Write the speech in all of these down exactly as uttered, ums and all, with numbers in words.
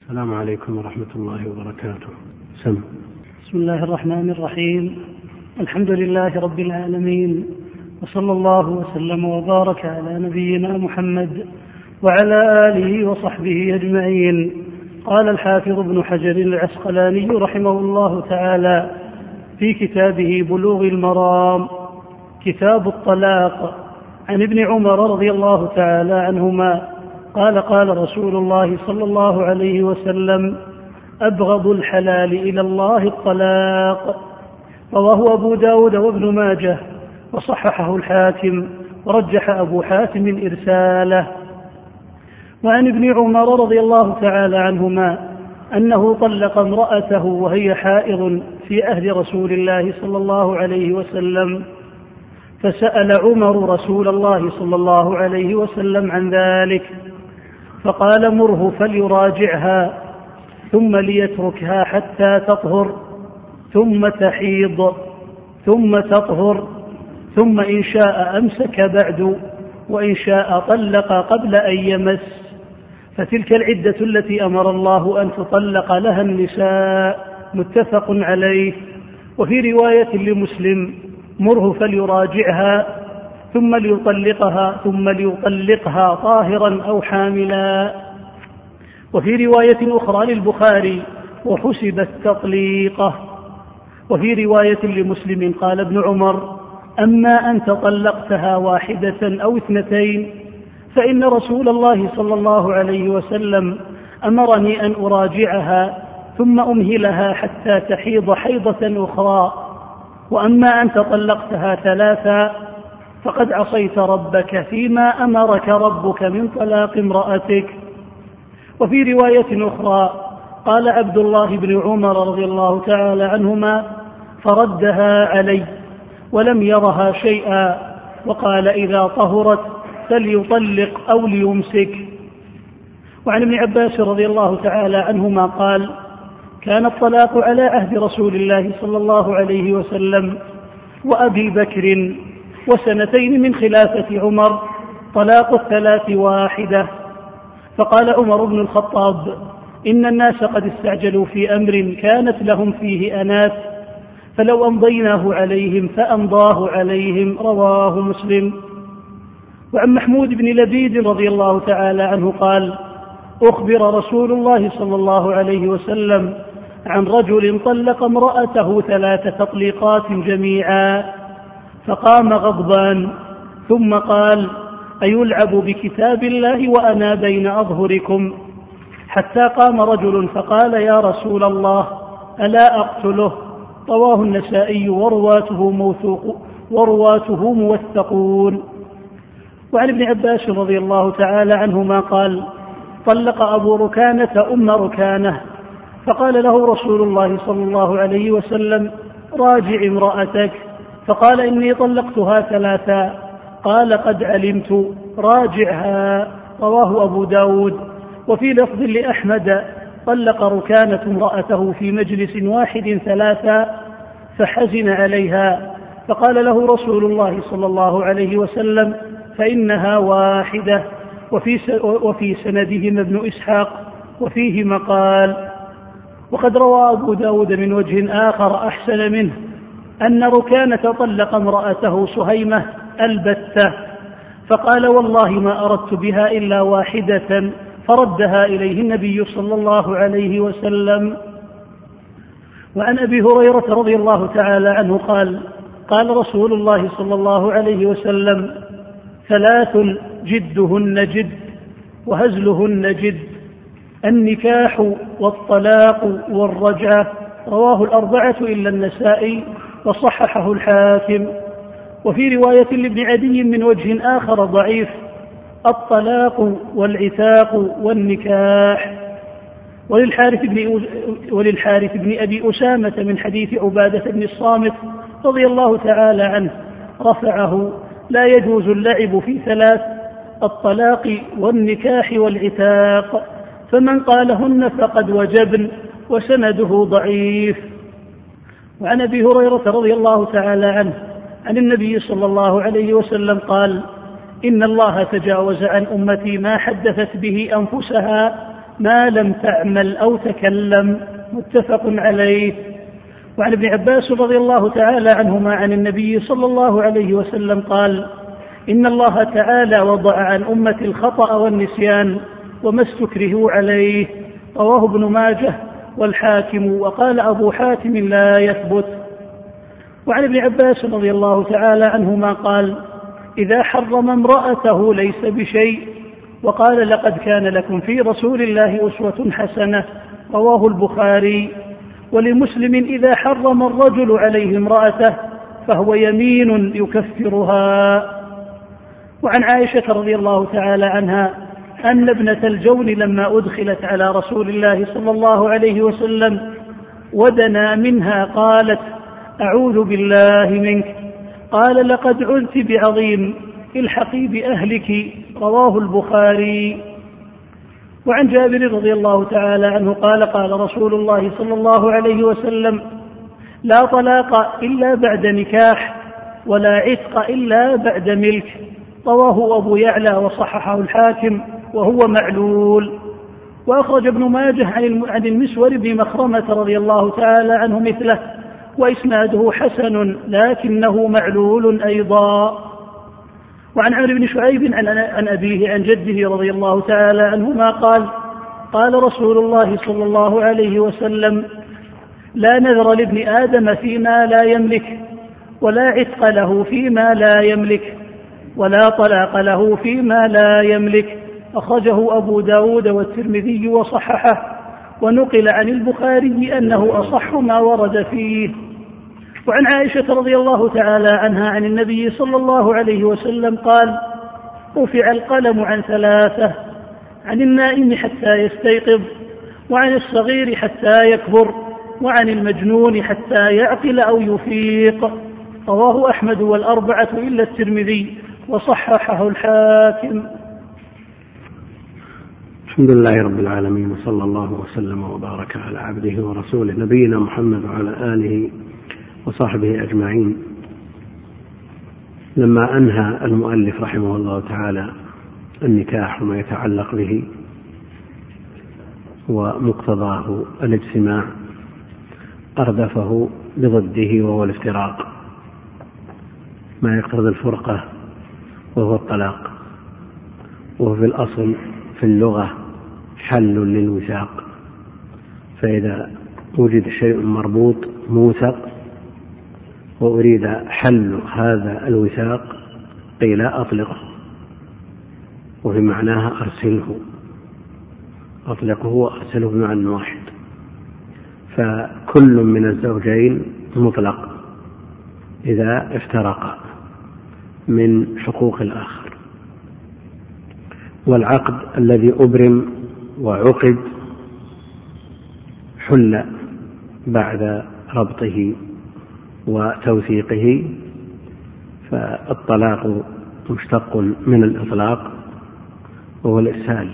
السلام عليكم ورحمة الله وبركاته. سم. بسم الله الرحمن الرحيم. الحمد لله رب العالمين، وصلى الله وسلم وبارك على نبينا محمد وعلى آله وصحبه أجمعين. قال الحافظ ابن حجر العسقلاني رحمه الله تعالى في كتابه بلوغ المرام كتاب الطلاق عن ابن عمر رضي الله تعالى عنهما قال قال رسول الله صلى الله عليه وسلم: أبغض الحلال إلى الله الطلاق. رواه أبو داود وابن ماجه وصححه الحاكم ورجح أبو حاتم إرساله. وعن ابن عمر رضي الله تعالى عنهما أنه طلق امرأته وهي حائض في عهد رسول الله صلى الله عليه وسلم، فسأل عمر رسول الله صلى الله عليه وسلم عن ذلك فقال: مره فليراجعها ثم ليتركها حتى تطهر ثم تحيض ثم تطهر ثم إن شاء أمسك بعد وإن شاء طلق قبل أن يمس، فتلك العدة التي أمر الله أن تطلق لها النساء. متفق عليه. وفي رواية لمسلم: مره فليراجعها ثم ليطلقها ثم ليطلقها طاهرا أو حاملا. وفي رواية أخرى للبخاري: وحسبت تطليقه. وفي رواية لمسلم قال ابن عمر: أما أنت طلقتها واحدة أو اثنتين فإن رسول الله صلى الله عليه وسلم أمرني أن أراجعها ثم أمهلها حتى تحيض حيضة أخرى، وأما أنت طلقتها ثلاثا فقد عصيت ربك فيما أمرك ربك من طلاق امرأتك. وفي رواية أخرى قال عبد الله بن عمر رضي الله تعالى عنهما: فردها علي ولم يرها شيئا، وقال: إذا طهرت فليطلق أو ليمسك. وعن ابن عباس رضي الله تعالى عنهما قال: كان الطلاق على عهد رسول الله صلى الله عليه وسلم وأبي بكر وسنتين من خلافة عمر طلاق الثلاث واحدة. فقال عمر بن الخطاب: إن الناس قد استعجلوا في أمر كانت لهم فيه أنات، فلو أمضيناه عليهم فأمضاه عليهم. رواه مسلم. وعن محمود بن لبيد رضي الله تعالى عنه قال: أخبر رسول الله صلى الله عليه وسلم عن رجل طلق امرأته ثلاث تطليقات جميعا، فقام غضبان ثم قال: أيلعب بكتاب الله وأنا بين أظهركم؟ حتى قام رجل فقال: يا رسول الله ألا أقتله؟ رواه النسائي ورواته موثوق ورواته موثقون. وعن ابن عباس رضي الله تعالى عنهما قال: طلق أبو ركانة أم ركانة، فقال له رسول الله صلى الله عليه وسلم: راجع امرأتك. فقال: إني طلقتها ثلاثا. قال: قد علمت، راجعها. رواه أبو داود. وفي لفظ لأحمد: طلق ركانة امرأته في مجلس واحد ثلاثا فحزن عليها، فقال له رسول الله صلى الله عليه وسلم: فإنها واحدة. وفي وفي سندهما ابن إسحاق وفيه مقال. وقد روى أبو داود من وجه آخر أحسن منه أن ركانة طلق امرأته سهيمة البتة، فقال: والله ما أردت بها إلا واحدة، فردها إليه النبي صلى الله عليه وسلم. وعن أبي هريرة رضي الله تعالى عنه قال: قال رسول الله صلى الله عليه وسلم: ثلاث جدهن جد وهزلهن جد: النكاح والطلاق والرجعة. رواه الأربعة إلا النسائي وصححه الحاكم. وفي رواية لابن عدي من وجه آخر ضعيف: الطلاق والعتاق والنكاح. وللحارث بن, وللحارث بن أبي أسامة من حديث عبادة بن الصامت رضي الله تعالى عنه رفعه: لا يجوز اللعب في ثلاث: الطلاق والنكاح والعتاق، فمن قالهن فقد وجبن. وسنده ضعيف. وعن أبي هريرة رضي الله تعالى عنه عن النبي صلى الله عليه وسلم قال: إن الله تجاوز عن أمتي ما حدثت به أنفسها ما لم تعمل أو تكلم. متفق عليه. وعن ابن عباس رضي الله تعالى عنهما عن النبي صلى الله عليه وسلم قال: إن الله تعالى وضع عن أمة الخطأ والنسيان وما استكرهوا عليه. رواه ابن ماجه والحاكم. وقال أبو حاتم: لا يثبت. وعن ابن عباس رضي الله تعالى عنهما قال: إذا حرم امرأته ليس بشيء. وقال: لقد كان لكم في رسول الله أسوة حسنة. رواه البخاري. ولمسلم: إذا حرم الرجل عليه امرأته فهو يمين يكفرها. وعن عائشة رضي الله تعالى عنها أن ابنة الجون لما أدخلت على رسول الله صلى الله عليه وسلم ودنا منها قالت: أعوذ بالله منك. قال: لقد عذت بعظيم، الحقي بأهلك. رواه البخاري. وعن جابر رضي الله تعالى عنه قال: قال رسول الله صلى الله عليه وسلم: لا طلاق إلا بعد نكاح، ولا عتق إلا بعد ملك. رواه أبو يعلى وصححه الحاكم وهو معلول. وأخرج ابن ماجه عن المسور بن مخرمة رضي الله تعالى عنه مثله، وإسناده حسن لكنه معلول أيضا. وعن عمرو بن شعيب عن أبيه عن جده رضي الله تعالى عنهما قال: قال رسول الله صلى الله عليه وسلم: لا نذر لابن آدم فيما لا يملك، ولا عتق له فيما لا يملك، ولا طلاق له فيما لا يملك. أخرجه أبو داود والترمذي وصححه، ونقل عن البخاري أنه أصح ما ورد فيه. وعن عائشة رضي الله تعالى عنها عن النبي صلى الله عليه وسلم قال: رفع القلم عن ثلاثة: عن النائم حتى يستيقظ، وعن الصغير حتى يكبر، وعن المجنون حتى يعقل أو يفيق. رواه أحمد والأربعة إلا الترمذي، وصححه الحاكم. الحمد لله رب العالمين، وصلى الله وسلم وبارك على عبده ورسوله نبينا محمد وعلى آله وصحبه أجمعين. لما أنهى المؤلف رحمه الله تعالى النكاح وما يتعلق به ومقتضاه الاجتماع، أردفه بضده وهو الافتراق، ما يقتضي الفرقة وهو الطلاق، وهو في الأصل في اللغة حل للوثاق. فإذا وجد شيء مربوط موثق وأريد حل هذا الوثاق قيل أطلقه، وفي معناها أرسله، أطلقه وأرسله بمعنى واحد. فكل من الزوجين مطلق إذا افترق من حقوق الآخر. والعقد الذي أبرم وعقد حل بعد ربطه وتوثيقه، فالطلاق مشتق من الإطلاق وهو الإرسال.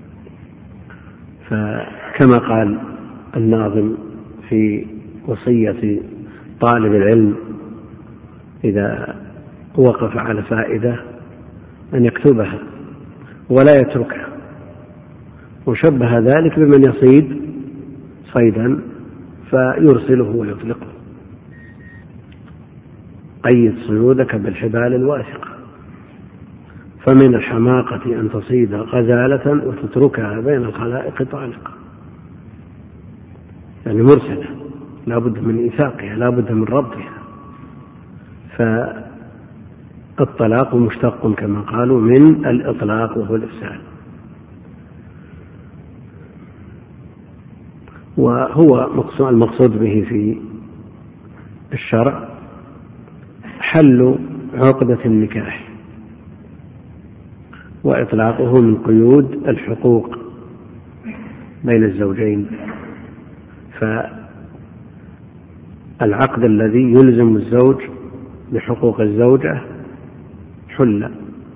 فكما قال الناظم في وصية طالب العلم إذا وقف على فائدة أن يكتبها ولا يتركها، وشبه ذلك بمن يصيد صيدا فيرسله ويطلقه. قيد صيودك بالحبال الواثقة، فمن الحماقة أن تصيد غزالة وتتركها بين الخلائق طالقة، يعني مرسلة لا بد من إيثاقها، لا بد من ربطها. فالطلاق مشتق كما قالوا من الإطلاق وهو الإرسال، وهو المقصود به في الشرع حل عقدة النكاح وإطلاقه من قيود الحقوق بين الزوجين. فالعقد الذي يلزم الزوج بحقوق الزوجة حل،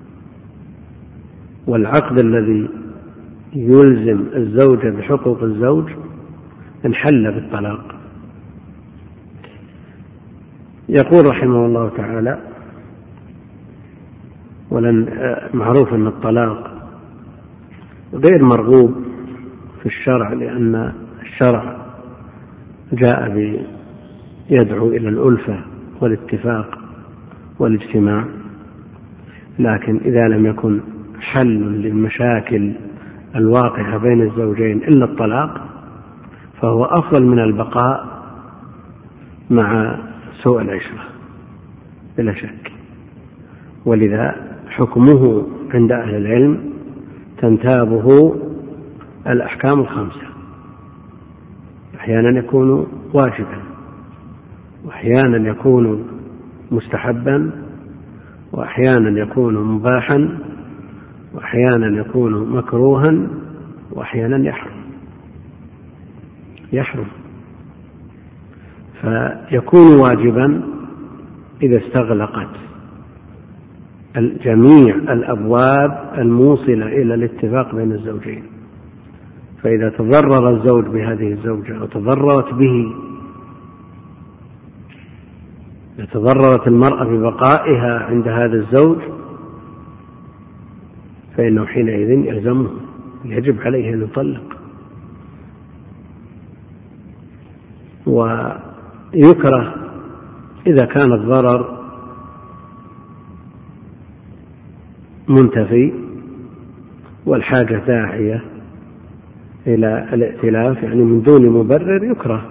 والعقد الذي يلزم الزوجة بحقوق الزوج انحل بالطلاق. يقول رحمه الله تعالى: ولن معروف أن الطلاق غير مرغوب في الشرع، لأن الشرع جاء يدعو إلى الألفة والاتفاق والاجتماع، لكن إذا لم يكن حل للمشاكل الواقعة بين الزوجين إلا الطلاق فهو أفضل من البقاء مع سوء العشرة بلا شك. ولذا حكمه عند أهل العلم تنتابه الأحكام الخمسة، أحيانا يكون واجبا، وأحيانا يكون مستحبا، وأحيانا يكون مباحا، وأحيانا يكون مكروها، وأحيانا يحرم يحرم فيكون واجبا إذا استغلقت جميع الأبواب الموصلة إلى الاتفاق بين الزوجين. فإذا تضرر الزوج بهذه الزوجة أو تضررت به، إذا تضررت المرأة ببقائها عند هذا الزوج فإنه حينئذ يلزمه، يجب عليه أن يطلق. ويكره إذا كان الضرر منتفي والحاجة داعية إلى الائتلاف، يعني من دون مبرر يكره.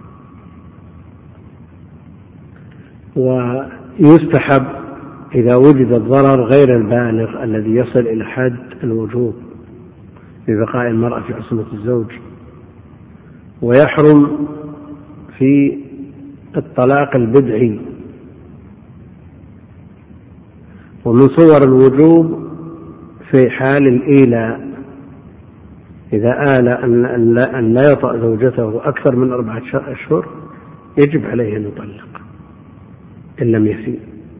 ويستحب إذا وجد الضرر غير البالغ الذي يصل إلى حد الوجوب ببقاء المرأة في عصمة الزوج. ويحرم في الطلاق البدعي. ومن صور الوجوب في حال الإيلاء، إذا آل أن لا يطأ زوجته أكثر من أربعة أشهر يجب عليه أن يطلق إن لم يفي،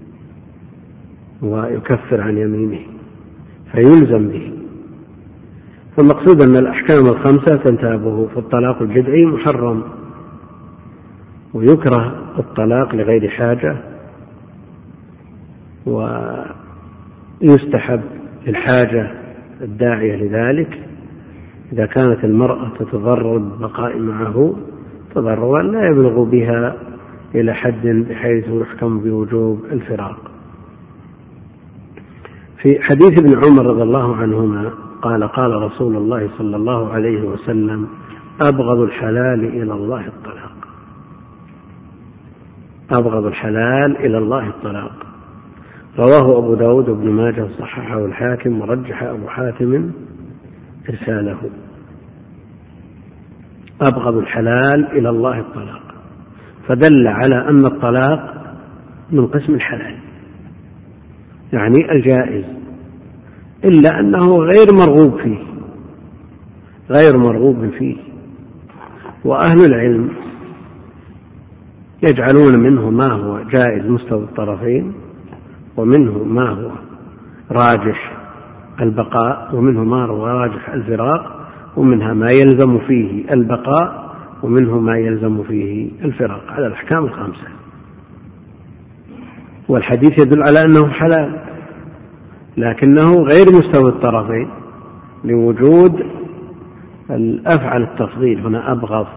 ويكفر عن يمينه فيلزم به. فالمقصود أن الأحكام الخمسة تنتابه. فالطلاق البدعي محرم، ويكره الطلاق لغير حاجة، ويستحب للحاجة الداعية لذلك إذا كانت المرأة تتضرر بالبقاء معه تضررا لا يبلغ بها إلى حد بحيث يحكم بوجوب الفراق. في حديث ابن عمر رضي الله عنهما قال قال رسول الله صلى الله عليه وسلم: أبغض الحلال إلى الله الطلاق. أبغض الحلال إلى الله الطلاق. رواه أبو داود وابن ماجه صححه الحاكم ورجح أبو حاتم إرساله. أبغض الحلال إلى الله الطلاق، فدل على أن الطلاق من قسم الحلال، يعني الجائز، إلا أنه غير مرغوب فيه غير مرغوب فيه وأهل العلم يجعلون منه ما هو جائز مستوى الطرفين، ومنه ما هو راجح البقاء، ومنه ما هو راجح الفراق، ومنها ما يلزم فيه البقاء، ومنه ما يلزم فيه الفراق، على الأحكام الخمسة. والحديث يدل على أنه حلال، لكنه غير مستوى الطرفين لوجود الأفعل التفضيل. هنا أبغض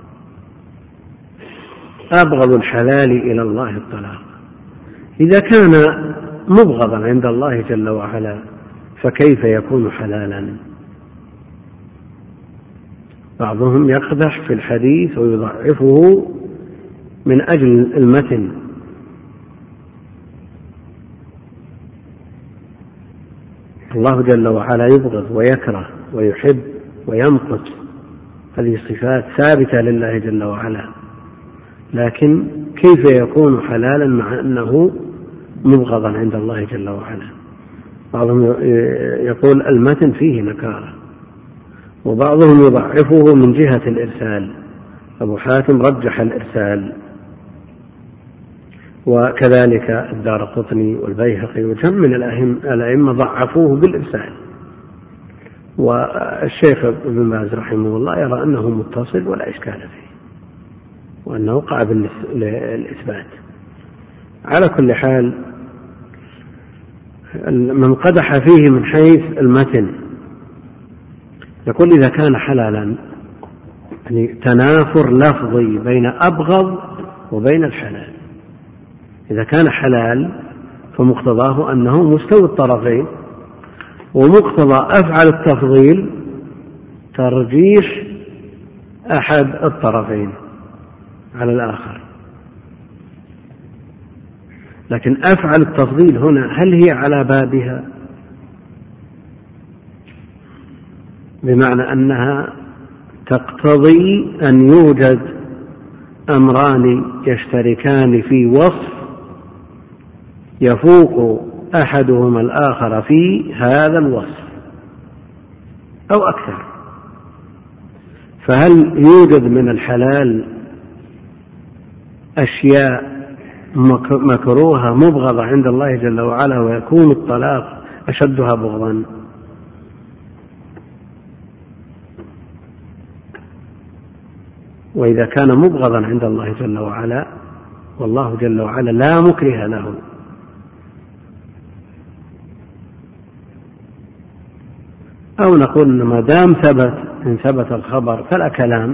أبغض الحلال إلى الله الطلاق. إذا كان مبغضا عند الله جل وعلا فكيف يكون حلالا؟ بعضهم يقدح في الحديث ويضعفه من أجل المتن، الله جل وعلا يبغض ويكره ويحب ويمقت، هذه صفات ثابتة لله جل وعلا، لكن كيف يكون حلالا مع أنه مبغضا عند الله جل وعلا؟ بعضهم يقول المتن فيه نكارة، وبعضهم يضعفه من جهة الإرسال. أبو حاتم رجح الإرسال، وكذلك الدارقطني والبيهقي وجم من الأئمة ضعفوه بالإرسال. والشيخ ابن باز رحمه الله يرى أنه متصل ولا إشكال فيه، وأنه قابل للإثبات. على كل حال من قدح فيه من حيث المتن يقول إذا كان حلالا، يعني تنافر لفظي بين أبغض وبين الحلال. إذا كان حلال فمقتضاه أنه مستوي الطرفين، ومقتضى أفعل التفضيل ترجيح أحد الطرفين على الآخر. لكن أفعل التفضيل هنا هل هي على بابها؟ بمعنى أنها تقتضي أن يوجد أمران يشتركان في وصف يفوق أحدهما الآخر في هذا الوصف أو أكثر. فهل يوجد من الحلال أشياء مكروهة مبغضة عند الله جل وعلا ويكون الطلاق أشدها بغضا؟ وإذا كان مبغضا عند الله جل وعلا والله جل وعلا لا مكره له، أو نقول إن ما دام ثبت إن ثبت الخبر فلا كلام،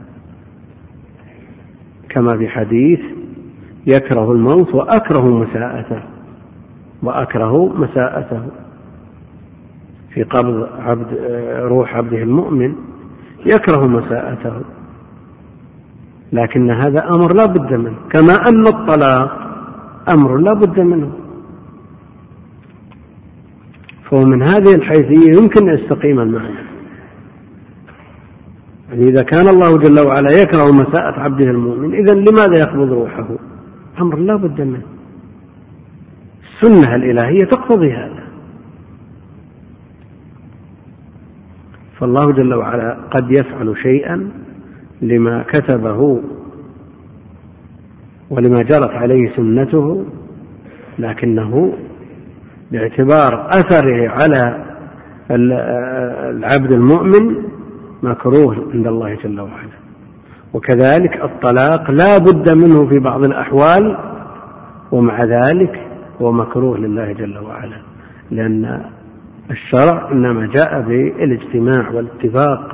كما في حديث يكره الموت وأكره مساءته وأكره مساءته في قبض عبد روح عبده المؤمن، يكره مساءته، لكن هذا أمر لا بد منه، كما أن الطلاق أمر لا بد منه. فهو من هذه الحيثية يمكن أن يستقيم المعنى. يعني إذا كان الله جل وعلا يكره مساءة عبده المؤمن، إذن لماذا يقبض روحه؟ أمر لا بد منه، السنة الإلهية تقتضي هذا. فالله جل وعلا قد يفعل شيئا لما كتبه ولما جرت عليه سنته، لكنه باعتبار أثره على العبد المؤمن مكروه عند الله جل وعلا. وكذلك الطلاق لا بد منه في بعض الأحوال، ومع ذلك هو مكروه لله جل وعلا، لأن الشرع إنما جاء بالاجتماع والاتفاق.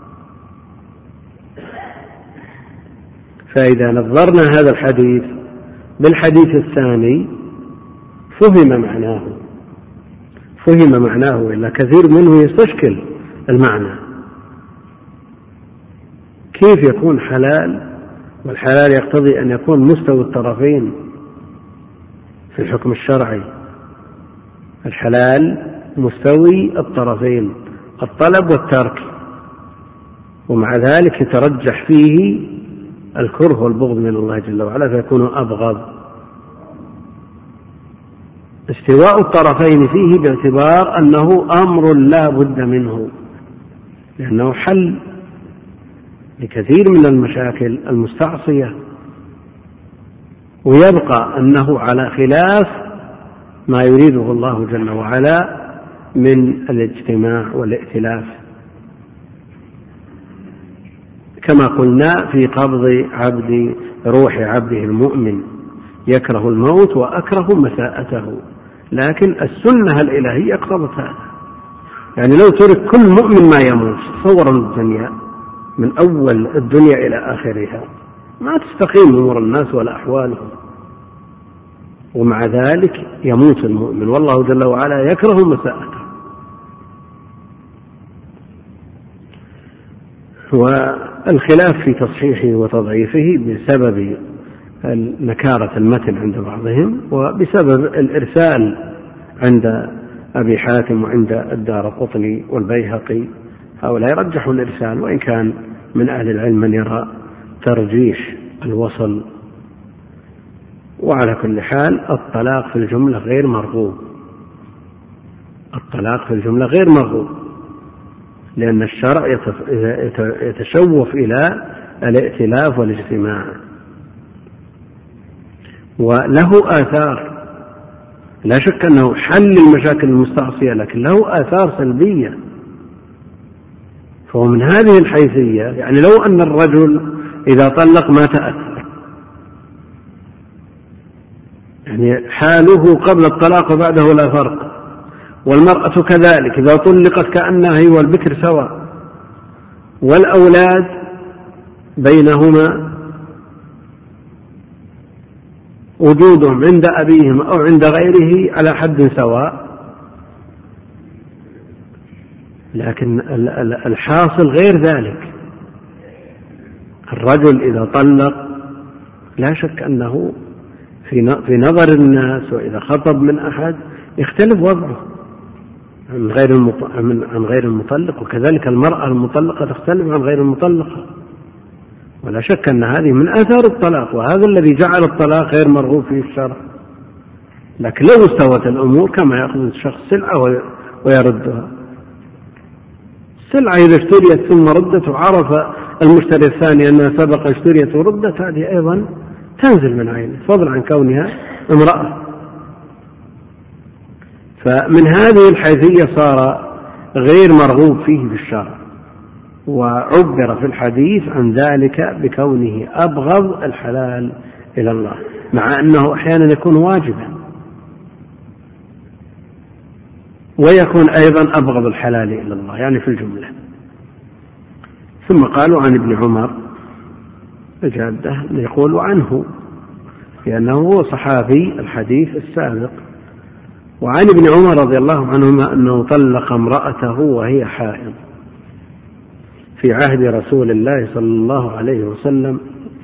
فإذا نظرنا هذا الحديث بالحديث الثاني فهم معناه فهم معناه إلا كثير منه يستشكل المعنى. كيف يكون حلال والحلال يقتضي أن يكون مستوى الطرفين في الحكم الشرعي؟ الحلال مستوي الطرفين، الطلب والترك، ومع ذلك يترجح فيه الكره والبغض من الله جل وعلا فيكون أبغض. استواء الطرفين فيه باعتبار أنه أمر لا بد منه، لأنه حل لكثير من المشاكل المستعصية، ويبقى أنه على خلاف ما يريده الله جل وعلا من الاجتماع والائتلاف، كما قلنا في قبض عبد روح عبده المؤمن يكره الموت وأكره مساءته. لكن السنة الإلهية اقتضت هذا. يعني لو ترك كل مؤمن ما يموت، تصور الدنيا من أول الدنيا إلى آخرها ما تستقيم أمور الناس ولا أحوالهم، ومع ذلك يموت المؤمن والله جل وعلا يكره مساءته. والخلاف في تصحيحه وتضعيفه بسبب نكارة المتن عند بعضهم، وبسبب الإرسال عند أبي حاتم وعند الدارقطني والبيهقي. هؤلاء يرجحوا الإرسال، وإن كان من أهل العلم من يرى ترجيح الوصل. وعلى كل حال الطلاق في الجملة غير مرغوب، الطلاق في الجملة غير مرغوب، لأن الشرع يتشوف إلى الائتلاف والاجتماع، وله آثار. لا شك أنه حل المشاكل المستعصية، لكن له آثار سلبية. فهو من هذه الحيثية، يعني لو أن الرجل إذا طلق ما تأثر، يعني حاله قبل الطلاق وبعده لا فرق، والمرأة كذلك إذا طلقت كأنها هي والبكر سواء، والأولاد بينهما وجودهم عند أبيهم أو عند غيره على حد سواء، لكن الحاصل غير ذلك. الرجل إذا طلق لا شك أنه في نظر الناس وإذا خطب من أحد يختلف وضعه عن غير المطلق، وكذلك المرأة المطلقة تختلف عن غير المطلقة، ولا شك أن هذه من آثار الطلاق، وهذا الذي جعل الطلاق غير مرغوب فيه الشرع. لكن لو استوت الأمور كما يأخذ الشخص سلعة ويردها، السلعة إذا اشتريت ثم ردت وعرف المشتري الثاني أنها سبق اشتريت وردت، هذه أيضا تنزل من عينه، فضلا عن كونها امرأة. فمن هذه الحيثية صار غير مرغوب فيه بالشرع، وعبر في الحديث عن ذلك بكونه أبغض الحلال إلى الله، مع أنه أحيانا يكون واجبا ويكون أيضا أبغض الحلال إلى الله، يعني في الجملة. ثم قالوا عن ابن عمر الجادة يقول عنه، لأنه هو صحابي الحديث السابق. وعن ابن عمر رضي الله عنهما أنه طلق امرأته وهي حائض في عهد رسول الله صلى الله عليه وسلم،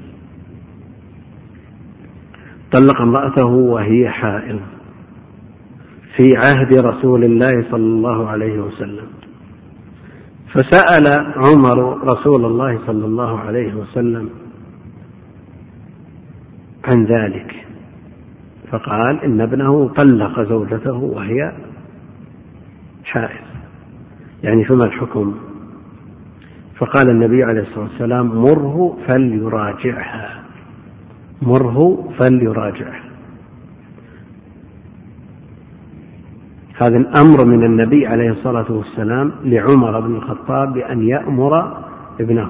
طلق امرأته وهي حائض في عهد رسول الله صلى الله عليه وسلم. فسأل عمر رسول الله صلى الله عليه وسلم عن ذلك، فقال إن ابنه طلق زوجته وهي حائض، يعني فما الحكم؟ فقال النبي عليه الصلاة والسلام مره فليراجعها، مره فليراجعها. هذا الأمر من النبي عليه الصلاة والسلام لعمر بن الخطاب بأن يأمر ابنه،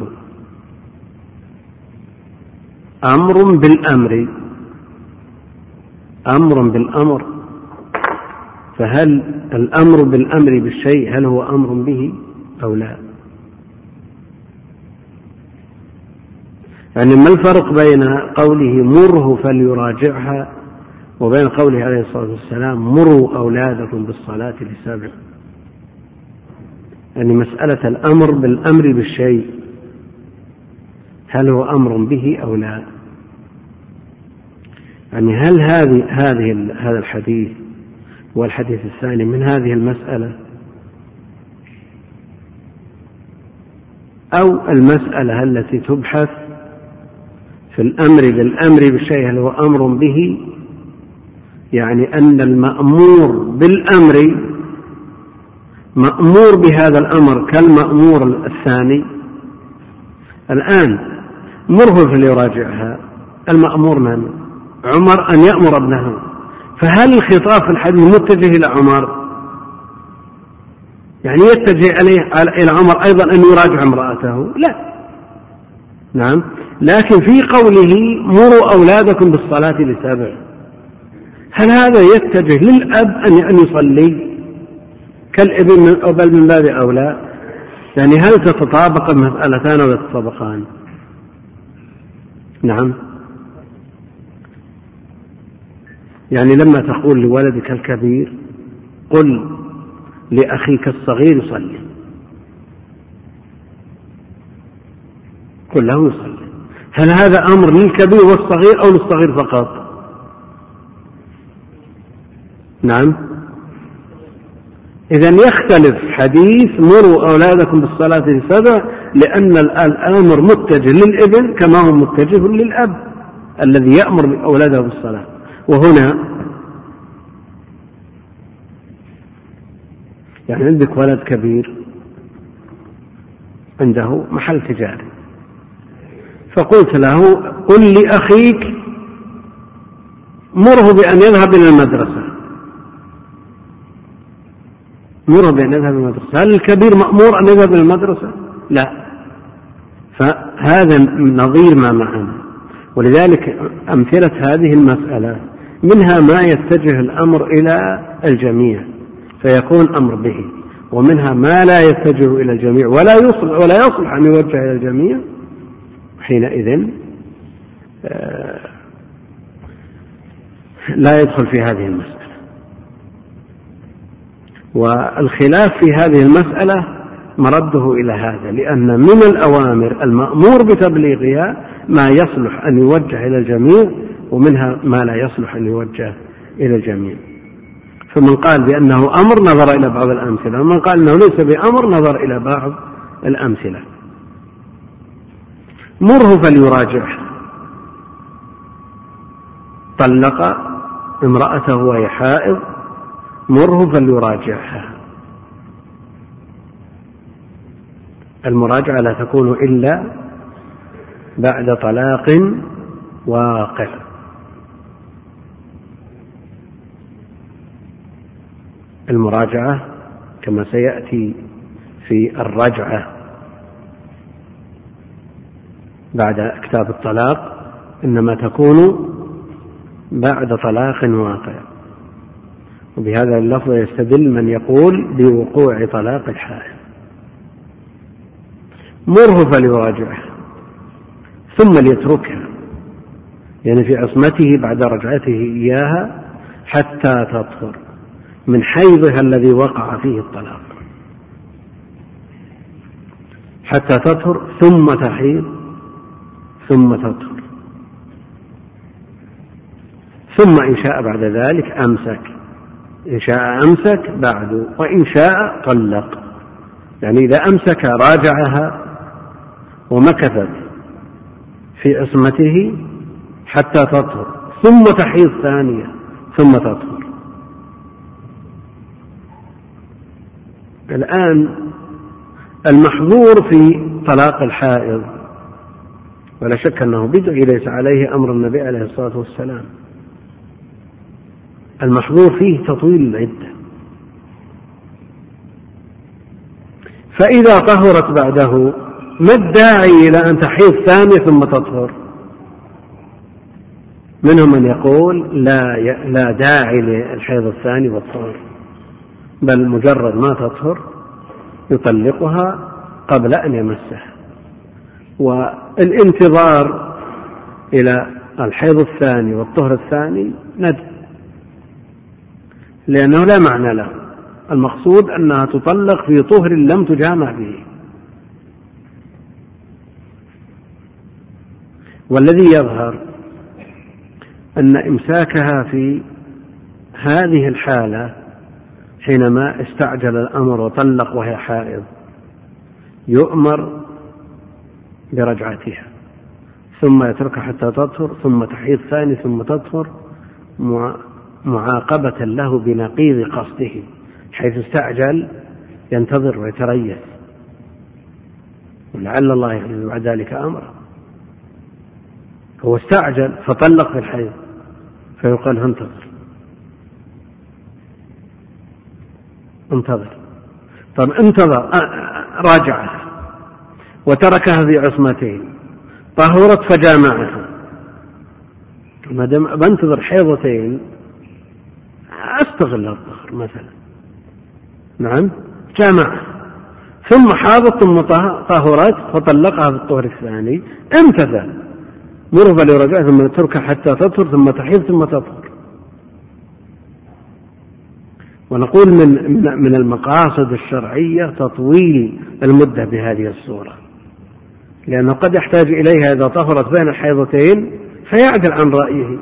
أمر بالأمر، أمر بالأمر. فهل الأمر بالأمر بالشيء هل هو أمر به أو لا؟ يعني ما الفرق بين قوله مره فليراجعها وبين قوله عليه الصلاة والسلام مروا أولادكم بالصلاة لسبع؟ يعني مسألة الأمر بالأمر بالشيء هل هو أمر به أو لا؟ يعني هل هذه هذه هذا الحديث والحديث الثاني من هذه المسألة، أو المسألة التي تبحث في الأمر بالأمر بالشيء هل هو أمر به، يعني أن المأمور بالأمر مأمور بهذا الأمر كالمأمور الثاني. الآن مره فليراجعها، المأمور من؟ عمر أن يأمر ابنه، فهل الخطاب في الحديث متجه إلى عمر؟ يعني يتجه عليه إلى عمر أيضا أن يراجع امرأته؟ لا، نعم، لكن في قوله مروا أولادكم بالصلاة لسبع، هل هذا يتجه للأب أن يصلي كالابن أو بل من باب أولى؟ يعني هل تتطابق المسألتان ولا تتطابقان؟ نعم، يعني لما تقول لولدك الكبير قل لأخيك الصغير يصلي، قل له يصلي، هل هذا أمر للكبير والصغير أو للصغير فقط؟ نعم، إذن يختلف حديث مروا أولادكم بالصلاة لسبع، لأن الأمر متجه للابن كما هو متجه للأب الذي يأمر أولاده بالصلاة. وهنا يعني عندك ولد كبير عنده محل تجاري، فقلت له قل لأخيك مره بأن يذهب إلى المدرسة، مره بأن يذهب إلى المدرسة، هل الكبير مأمور أن يذهب إلى المدرسة؟ لا، فهذا نظير ما معنا. ولذلك أمثلة هذه المسألة منها ما يتجه الأمر إلى الجميع فيكون أمر به، ومنها ما لا يتجه إلى الجميع ولا يصلح ولا يصلح أن يوجه إلى الجميع، حينئذ لا يدخل في هذه المسألة. والخلاف في هذه المسألة مرده إلى هذا، لأن من الأوامر المأمور بتبليغها ما يصلح أن يوجه إلى الجميع، ومنها ما لا يصلح أن يوجه إلى الجميع. فمن قال بأنه أمر نظر إلى بعض الأمثلة، ومن قال أنه ليس بأمر نظر إلى بعض الأمثلة. مره فليراجعه، طلق امرأته وهي حائض، مره فليراجعها. المراجعة لا تكون إلا بعد طلاق واقع. المراجعة كما سيأتي في الرجعة بعد كتاب الطلاق إنما تكون بعد طلاق واقع. وبهذا اللفظ يستدل من يقول بوقوع طلاق الحائض. مره فليراجعه ثم ليتركها، يعني في عصمته بعد رجعته إياها حتى تطهر من حيضها الذي وقع فيه الطلاق، حتى تطهر ثم تحيض ثم تطهر، ثم إن شاء بعد ذلك أمسك، إن شاء أمسك بعد، وإن شاء طلق. يعني إذا أمسك راجعها ومكثت في عصمته حتى تطهر ثم تحيض ثانية ثم تطهر. الآن المحظور في طلاق الحائض ولا شك أنه بدعي ليس عليه أمر النبي عليه الصلاة والسلام، المحظور فيه تطويل العدة. فإذا طهرت بعده ما الداعي إلى أن تحيض ثانية ثم تطهر؟ منهم من يقول لا لا داعي للحيض الثاني والطهر، بل مجرد ما تطهر يطلقها قبل أن يمسها، والانتظار إلى الحيض الثاني والطهر الثاني ندب، لأنه لا معنى له. المقصود أنها تطلق في طهر لم تجامع به. والذي يظهر أن إمساكها في هذه الحالة حينما استعجل الأمر وطلق وهي حائض يؤمر برجعتها ثم يتركها حتى تطهر ثم تحيض ثاني ثم تطهر، معاقبة له بنقيض قصده، حيث استعجل ينتظر ويتريث ولعل الله يحدث بعد ذلك أمره. هو استعجل فطلق في الحيض فيقال انتظر انتظر طب انتظر راجعها وتركها في عصمتين، طهرت فجامعها، ما دام بنتظر حيضتين استغل الطهر مثلا، نعم جامعها ثم حاضت ثم طهرت فطلقها في الطهر الثاني، امتثل مره فليرجعها ثم تركها حتى تطهر ثم تحيض ثم تطهر. ونقول من من المقاصد الشرعية تطويل المدة بهذه الصورة، لأنه قد يحتاج إليها إذا طهرت بين الحيضتين فيعدل عن رأيه.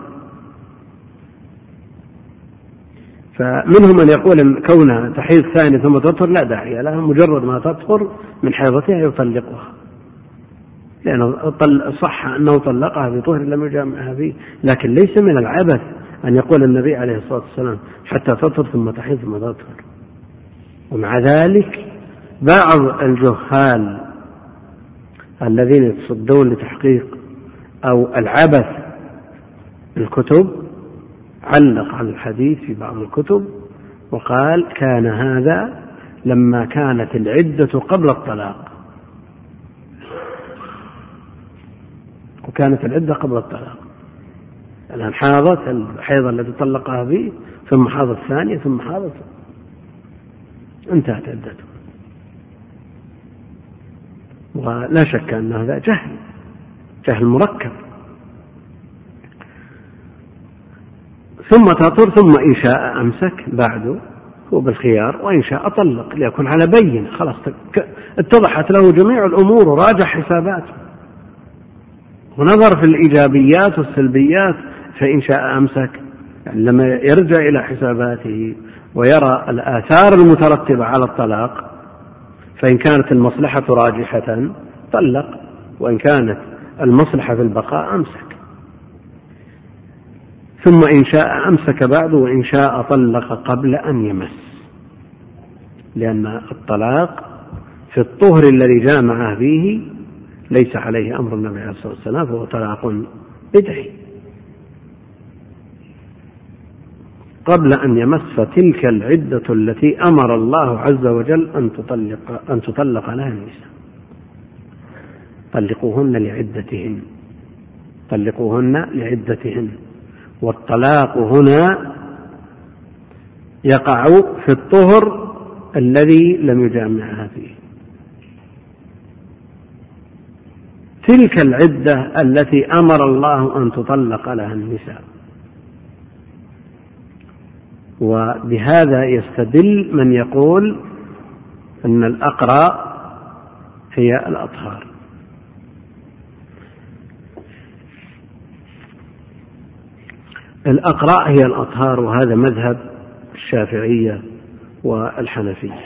فمنهم من يقول إن كونها تحيض ثاني ثم تطهر لا داعي لها، مجرد ما تطهر من حيضتها يطلقها، لأنه صح أنه طلقها بطهر لم يجامعها فيه. لكن ليس من العبث أن يقول النبي عليه الصلاة والسلام حتى تطهر ثم تحيض ثم تطهر. ومع ذلك بعض الجهال الذين يتصدون لتحقيق أو العبث الكتب علق على الحديث في بعض الكتب وقال كان هذا لما كانت العدة قبل الطلاق، وكانت العدة قبل الطلاق، الآن حاضت الحيضة التي طلقها به ثم حاضت الثانية ثم حاضت انتهت عدته. ولا شك أن هذا جهل جهل مركب. ثم تطهر، ثم إن شاء أمسك بعده، هو بالخيار، وإن شاء طلق ليكون على بين، خلاص اتضحت له جميع الأمور وراجع حساباته ونظر في الإيجابيات والسلبيات. فإن شاء أمسك، يعني لما يرجع إلى حساباته ويرى الآثار المترتبة على الطلاق، فإن كانت المصلحة راجحة طلق، وإن كانت المصلحة في البقاء أمسك. ثم إن شاء أمسك بعد، وإن شاء طلق قبل أن يمس، لأن الطلاق في الطهر الذي جامعه فيه ليس عليه أمر النبي عليه الصلاة والسلام، فهو طلاق بدعي. قبل أن يمس، فتلك العدة التي أمر الله عز وجل أن تطلق, أن تطلق لها النساء. طلقوهن لعدتهن، طلقوهن لعدتهن. والطلاق هنا يقع في الطهر الذي لم يجامعها فيه. تلك العدة التي أمر الله أن تطلق لها النساء. وبهذا يستدل من يقول أن الأقراء هي الأطهار. الأقراء هي الأطهار، وهذا مذهب الشافعية والحنفية.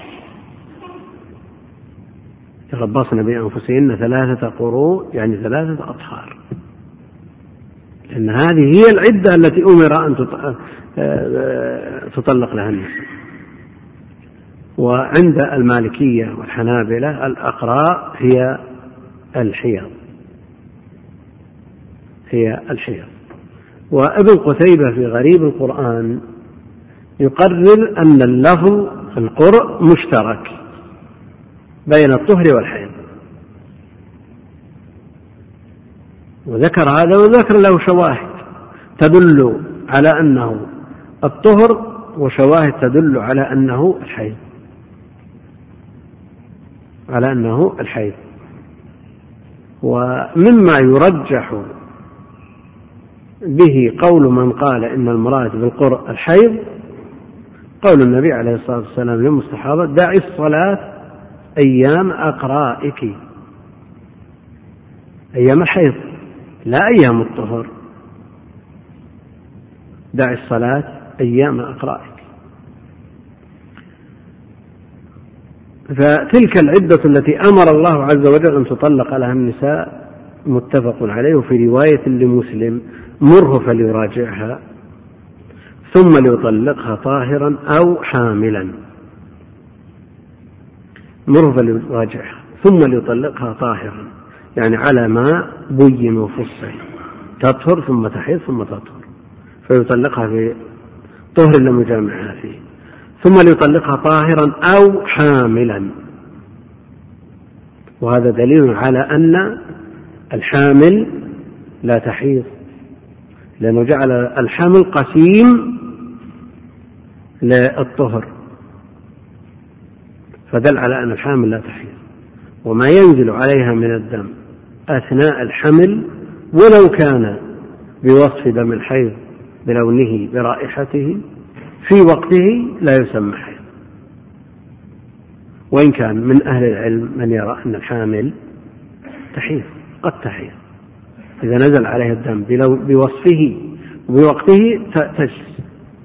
تربصن بأنفسهن ثلاثة قروء، يعني ثلاثة أطهار، لأن هذه هي العدة التي أمر أن تطلق لها النساء. وعند المالكية والحنابلة الأقراء هي الحيض، هي الحيض. وابن قتيبة في غريب القرآن يقرر أن اللفظ في القرء مشترك بين الطهر والحيض، وذكر هذا، وذكر له شواهد تدل على أنه الطهر، وشواهد تدل على أنه الحيض، على أنه الحيض. ومما يرجح به قول من قال إن المراد بالقرء الحيض قول النبي عليه الصلاة والسلام للمستحاضة: دعي الصلاة أيام أقرائك، أيام الحيض لا أيام الطهر، دعي الصلاة أيام أقرائك. فتلك العدة التي أمر الله عز وجل أن تطلق لها النساء متفق عليه. وفي رواية لمسلم: مره فليراجعها ثم ليطلقها طاهرا أو حاملا، مره فليراجعها ثم ليطلقها طاهرا، يعني على ما بين وفصل، تطهر ثم تحيض ثم تطهر، فيطلقها في طهر لم يجامعها فيه، ثم ليطلقها طاهرا أو حاملا. وهذا دليل على أن الحامل لا تحيض، لأنه جعل الحمل قسيم للطهر، فدل على أن الحامل لا تحيض. وما ينزل عليها من الدم أثناء الحمل ولو كان بوصف دم الحيض بلونه برائحته في وقته لا يسمى حيض، وإن كان من أهل العلم من يرى أن الحامل تحيض، قد تحيض إذا نزل عليه الدم بوصفه وبوقته تجلس.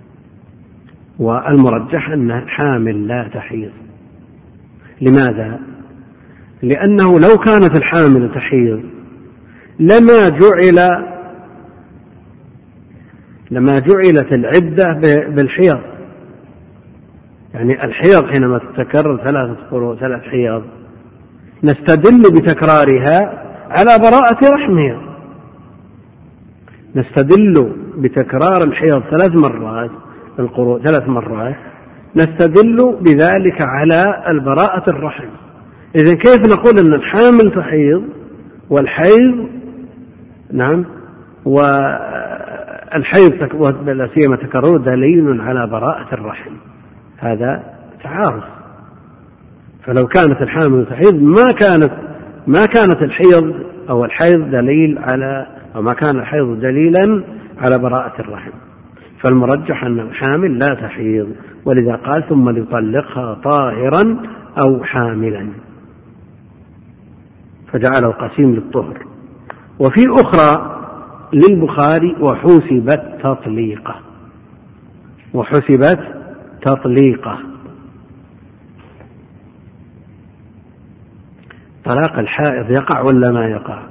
والمرجح أن الحامل لا تحيض. لماذا؟ لأنه لو كانت الحامل تحيض لما جعل لما جعلت العدة بالحيض. يعني الحيض حينما تتكرر ثلاثة قروء ثلاث حيض نستدل بتكرارها على براءة رحمها، نستدل بتكرار الحيض ثلاث مرات، القروء ثلاث مرات، نستدل بذلك على البراءة الرحم. إذن كيف نقول أن الحامل تحيض والحيض نعم والحيض لا سيما تكرر دليل على براءة الرحم؟ هذا تعارض فلو كانت الحامل تحيض ما كانت ما كانت الحيض أو الحيض دليل على أو ما كان الحيض دليلا على براءة الرحم، فالمرجح أن الحامل لا تحيض، ولذا قال ثم ليطلقها طاهرا أو حاملا، فجعل القسيم للطهر. وفي أخرى للبخاري وحسبت تطليقة، وحسبت تطليقة. طلاق الحائض يقع ولا ما يقع؟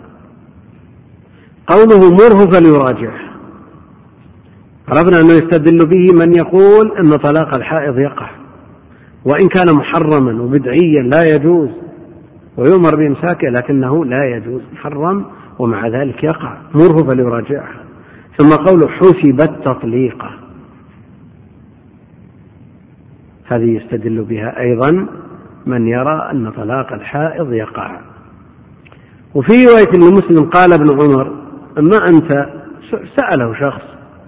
قوله مره فليراجعه، عرفنا أنه يستدل به من يقول أن طلاق الحائض يقع وإن كان محرما وبدعيا لا يجوز ويؤمر بإمساكه، لكنه لا يجوز، محرم ومع ذلك يقع، مره فليراجعه. ثم قوله حسبت تطليقة، هذه يستدل بها أيضا من يرى أن طلاق الحائض يقع. وفي رواية لمسلم قال ابن عمر أما أنت، سأله شخص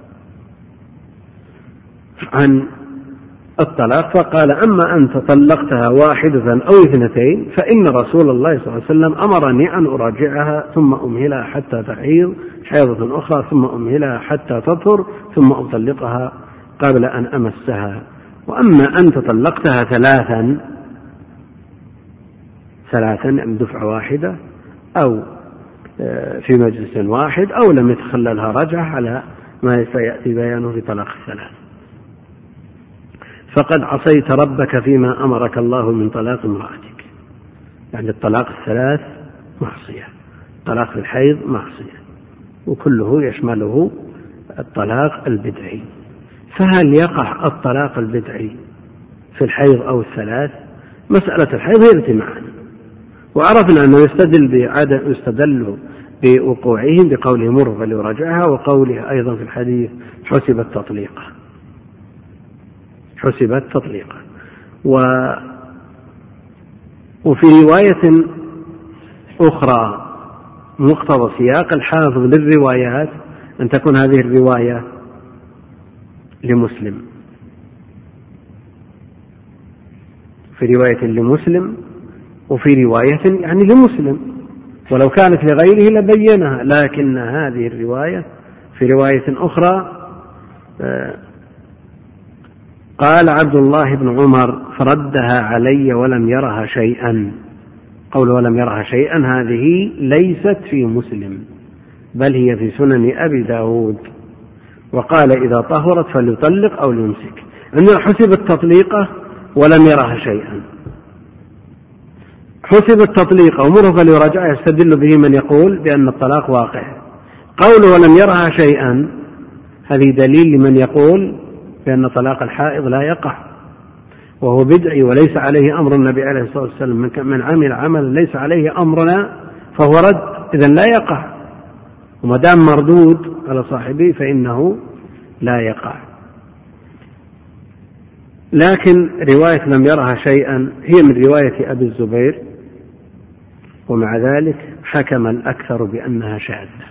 عن الطلاق فقال أما أنت طلقتها واحدة أو اثنتين فإن رسول الله صلى الله عليه وسلم أمرني أن أراجعها ثم أمهلها حتى تحيض حيضة أخرى ثم أمهلها حتى تطهر ثم أطلقها قبل أن أمسها. وأما أنت طلقتها ثلاثا ثلاثا يعني دفعة واحدة أو في مجلس واحد أو لم يتخللها رجعة على ما سيأتي بيانه في طلاق الثلاث، فقد عصيت ربك فيما أمرك الله من طلاق امرأتك. يعني الطلاق الثلاث معصية، طلاق الحيض معصية، وكله يشمله الطلاق البدعي. فهل يقع الطلاق البدعي في الحيض أو الثلاث؟ مسألة الحيض هي التي معنا، وعرفنا أنه يستدل بعدم يستدل بوقوعهم بقوله مر فليراجعها، وقوله أيضا في الحديث حسبت تطليقة حسبت تطليقة. و وفي رواية أخرى مقتضى سياق الحافظ للروايات أن تكون هذه الرواية لمسلم، في رواية لمسلم وفي رواية يعني لمسلم، ولو كانت لغيره لبينها، لكن هذه الرواية في رواية أخرى قال عبد الله بن عمر فردها علي ولم يرها شيئا. قول ولم يرها شيئا هذه ليست في مسلم بل هي في سنن أبي داود، وقال إذا طهرت فليطلق أو ليمسك. عندنا حسبت تطليقة ولم يرها شيئا، حسبت تطليقة ومره فليراجعها يستدل به من يقول بأن الطلاق واقع. قول ولم يرها شيئا هذه دليل لمن يقول بأن طلاق الحائض لا يقع وهو بدعي وليس عليه أمر النبي عليه الصلاة والسلام، من عمل عملا ليس عليه أمرنا فهو رد، إذن لا يقع، وما دام مردود على صاحبه فإنه لا يقع. لكن رواية لم يرها شيئا هي من رواية أبي الزبير، ومع ذلك حكم الأكثر بأنها شاذة،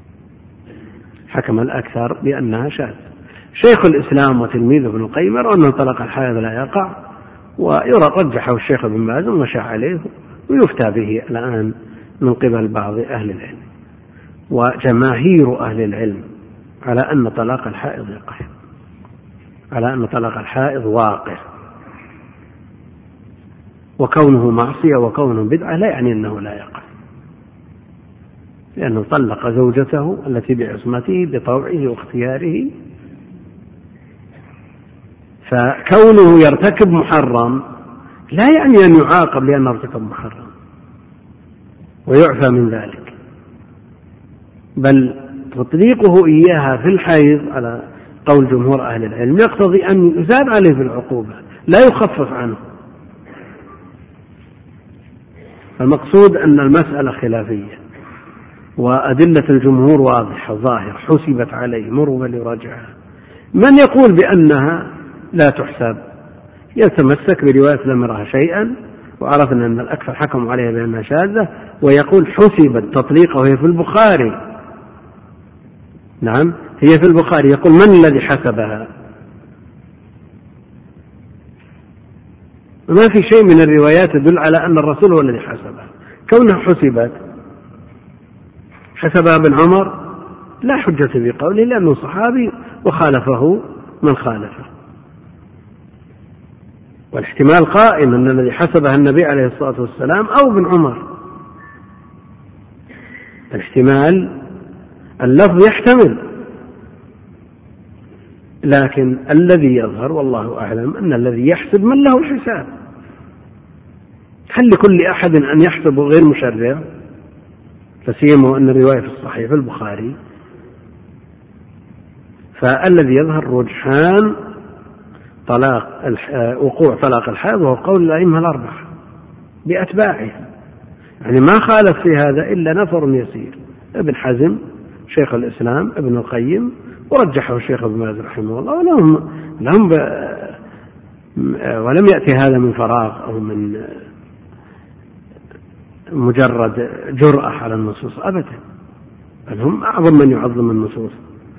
حكم الأكثر بأنها شاذة. شيخ الإسلام وتلميذه ابن القيم يرى أن طلاق الحائض لا يقع، ويرى رجحه الشيخ ابن باز ومشى عليه، ويفتى به الآن من قبل بعض أهل العلم، وجماهير أهل العلم على أن طلاق الحائض يقع، على أن طلاق الحائض واقع، وكونه معصية وكونه بدعة لا يعني أنه لا يقع، لأنه طلق زوجته التي بعصمته بطوعه واختياره. فكونه يرتكب محرم لا يعني أن يعاقب لأنه ارتكب محرم ويعفى من ذلك، بل تطليقه إياها في الحيض على قول جمهور أهل العلم يقتضي أن يزاد عليه في العقوبة لا يخفف عنه. المقصود أن المسألة خلافية وأدلة الجمهور واضحة ظاهرة، حسبت عليه مر وليراجعها. من يقول بأنها لا تحسب يتمسك برواية لم يرها شيئا، وعرفنا أن الأكثر حكموا عليها بأنها شاذة، ويقول حسبت تطليقه وهي في البخاري. نعم هي في البخاري، يقول من الذي حسبها؟ ما في شيء من الروايات تدل على أن الرسول هو الذي حسبها. كونها حسبت حسبها ابن عمر لا حجة في قوله لأنه صحابي وخالفه من خالفه، والاحتمال قائم أن الذي حسبها النبي عليه الصلاة والسلام أو ابن عمر. الاحتمال اللفظ يحتمل، لكن الذي يظهر والله أعلم أن الذي يحسب من له الحساب. هل لكل أحد أن يحسب غير مشرع؟ فسيما أن الرواية في الصحيح في البخاري. فالذي يظهر رجحان طلاق وقوع طلاق الحائض وهو قول الأئمة الأربعة بأتباعه، يعني ما خالف في هذا إلا نفر يسير، ابن حزم شيخ الإسلام ابن القيم، ورجحه الشيخ ابن باز رحمه الله، ولهم لهم ولم يأتي هذا من فراغ أو من مجرد جرأة على النصوص أبدا، بل هم أعظم من يعظم النصوص.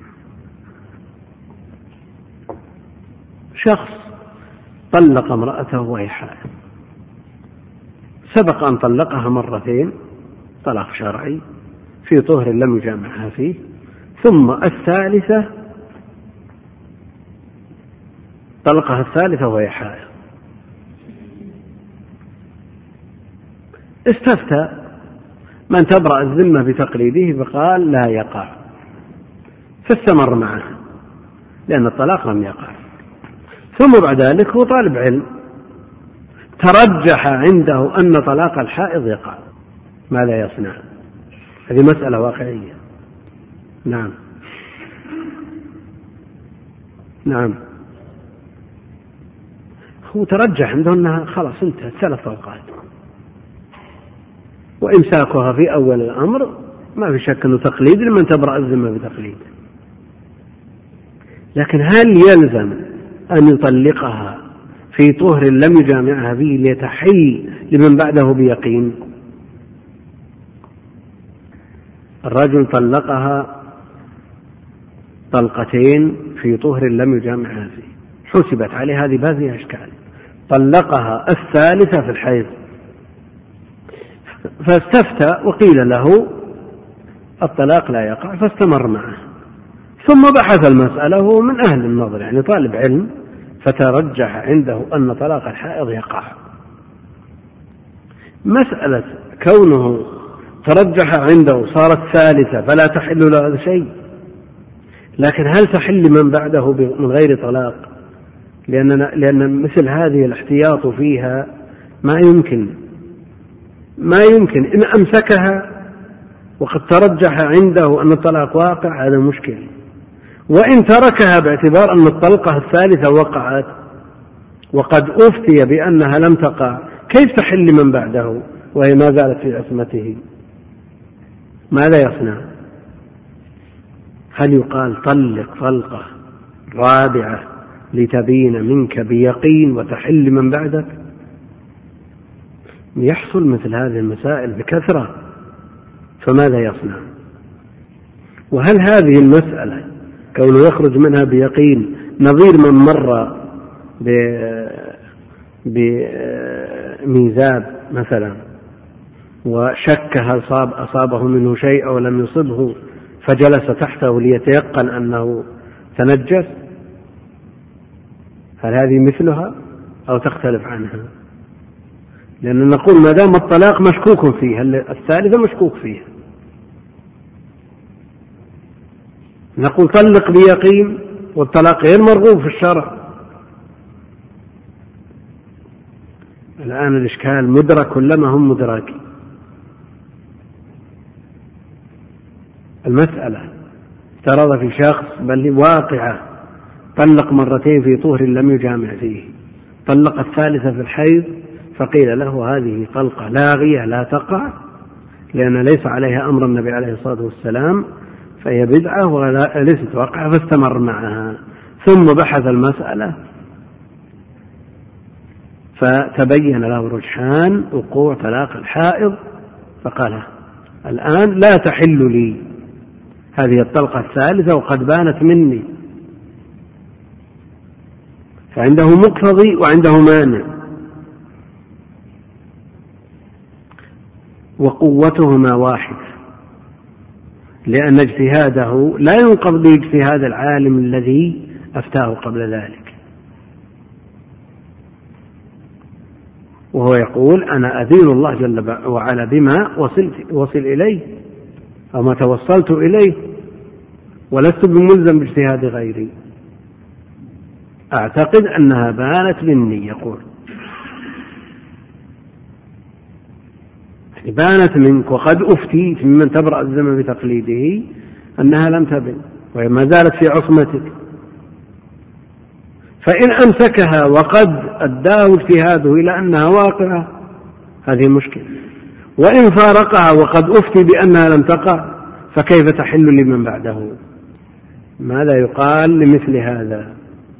شخص طلق امرأته وهي حائض، سبق أن طلقها مرتين طلاق شرعي في طهر لم يجامعها فيه، ثم الثالثة طلقها الثالثة وهي حائض. استفتى من تبرأ الذمة بتقليده فقال لا يقع، فاستمر معه لأن الطلاق لم يقع. ثم بعد ذلك هو طالب علم ترجح عنده أن طلاق الحائض يقع، ماذا يصنع؟ هذه مسألة واقعية. نعم نعم هو ترجح عنده أنها خلاص انتهت ثلاث طلقات، وإمساكها في أول الأمر ما في شك أنه تقليد لمن تبرأ الذمة بتقليد. لكن هل يلزم أن يطلقها في طهر لم يجامعها فيه ليتحل لمن بعده بيقين؟ الرجل طلقها طلقتين في طهر لم يجامعها فيه، حسبت عليه، هذه ما فيها إشكال. طلقها الثالثة في الحيض، فاستفتى وقيل له الطلاق لا يقع، فاستمر معه. ثم بحث المسألة، هو من أهل النظر يعني طالب علم، فترجح عنده أن طلاق الحائض يقع. مسألة كونه ترجح عنده صارت ثالثة فلا تحل له هذا شيء، لكن هل تحل من بعده من غير طلاق؟ لأن, لأن مثل هذه الاحتياط فيها ما يمكن ما يمكن إن أمسكها وقد ترجح عنده أن الطلاق واقع، هذا مشكل. وإن تركها باعتبار أن الطلقة الثالثة وقعت وقد أفتي بأنها لم تقع، كيف تحل من بعده وهي ما زالت في عصمته؟ ماذا يصنع؟ هل يقال طلق طلقة رابعة لتبين منك بيقين وتحل من بعدك؟ يحصل مثل هذه المسائل بكثرة، فماذا يصنع؟ وهل هذه المسألة كونه يخرج منها بيقين نظير من مر بميزاب مثلا وشك هل صاب أصابه منه شيء أو لم يصبه فجلس تحته ليتيقن أنه تنجس؟ هل هذه مثلها أو تختلف عنها؟ لأن نقول ما دام الطلاق مشكوك فيه، الثالثة مشكوك فيه، نقول طلق بيقين، والطلاق غير مرغوب في الشرع. الآن الإشكال مدرك لما هم مدرك. المسألة افترض في شخص بل واقعة طلق مرتين في طهر لم يجامع فيه، طلق الثالثة في الحيض، فقيل له هذه طلقة لاغية لا تقع لأن ليس عليها أمر النبي عليه الصلاة والسلام، فهي بدعة وليست واقعة، فاستمر معها. ثم بحث المسألة فتبين له رجحان وقوع طلاق الحائض، فقال الآن لا تحل لي هذه الطلقة الثالثة وقد بانت مني، فعنده مقتضي وعنده مانع. وقوتهما واحدة، لأن اجتهاده لا ينقض باجتهاد العالم الذي أفتاه قبل ذلك، وهو يقول أنا أدين الله جل وعلا بما وصلت وصل إليه أو ما توصلت إليه، ولست بملزم باجتهاد غيري. أعتقد أنها بانت مني، يقول يعني بانت منك، وقد أفتيت ممن تبرأ الذمة بتقليده أنها لم تبن وما زالت في عصمتك، فإن أمسكها وقد أداه اجتهاده إلى أنها واقعة هذه مشكلة، وإن فارقها وقد أفتي بأنها لم تقع فكيف تحل لمن بعده؟ ماذا يقال لمثل هذا؟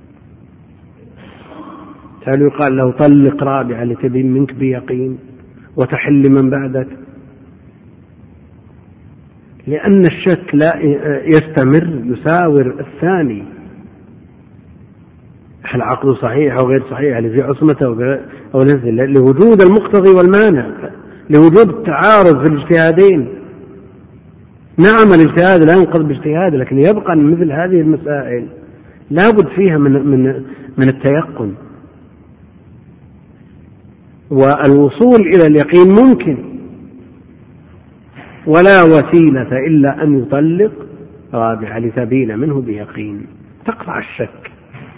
هل يقال له طلق رابعة لتبين منك بيقين وتحل من بعدك؟ لأن الشك لا يستمر، يساور الثاني، هل عقده صحيح أو غير صحيح، هل في عصمته أو نزل، لوجود المقتضي والمانع، لوجود التعارض في الاجتهادين. نعم الاجتهاد لا ينقض باجتهاد، لكن يبقى مثل هذه المسائل لا بد فيها من, من, من التيقن، والوصول إلى اليقين ممكن، ولا وسيلة إلا أن يطلق رابعة لتبين منه بيقين تقطع الشك.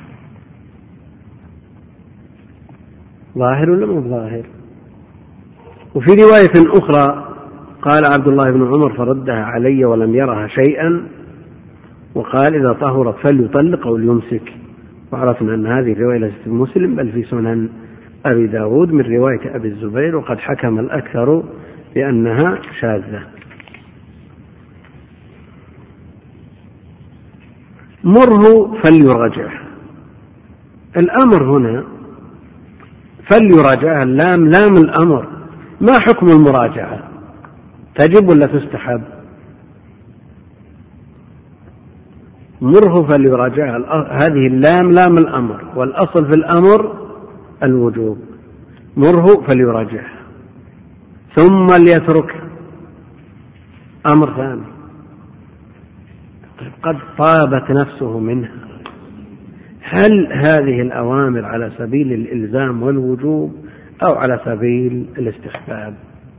ظاهر ولا مو ظاهر؟ وفي رواية أخرى قال عبد الله بن عمر فردها علي ولم يرها شيئا، وقال إذا طهرت فليطلق أو ليمسك. وعرفنا أن هذه الرواية ليست في مسلم بل في سنن أبي داود من رواية أبي الزبير، وقد حكم الأكثر بأنها شاذة. مره فليراجعه، الأمر هنا فليراجعه، اللام لام الأمر، ما حكم المراجعة؟ تجب ولا تستحب؟ مره فليراجعه، هذه اللام لام الأمر، والأصل في الأمر الوجوب. مره فليراجعه ثم ليترك، أمر ثاني قد طابت نفسه منها. هل هذه الأوامر على سبيل الإلزام والوجوب أو على سبيل الاستحباب؟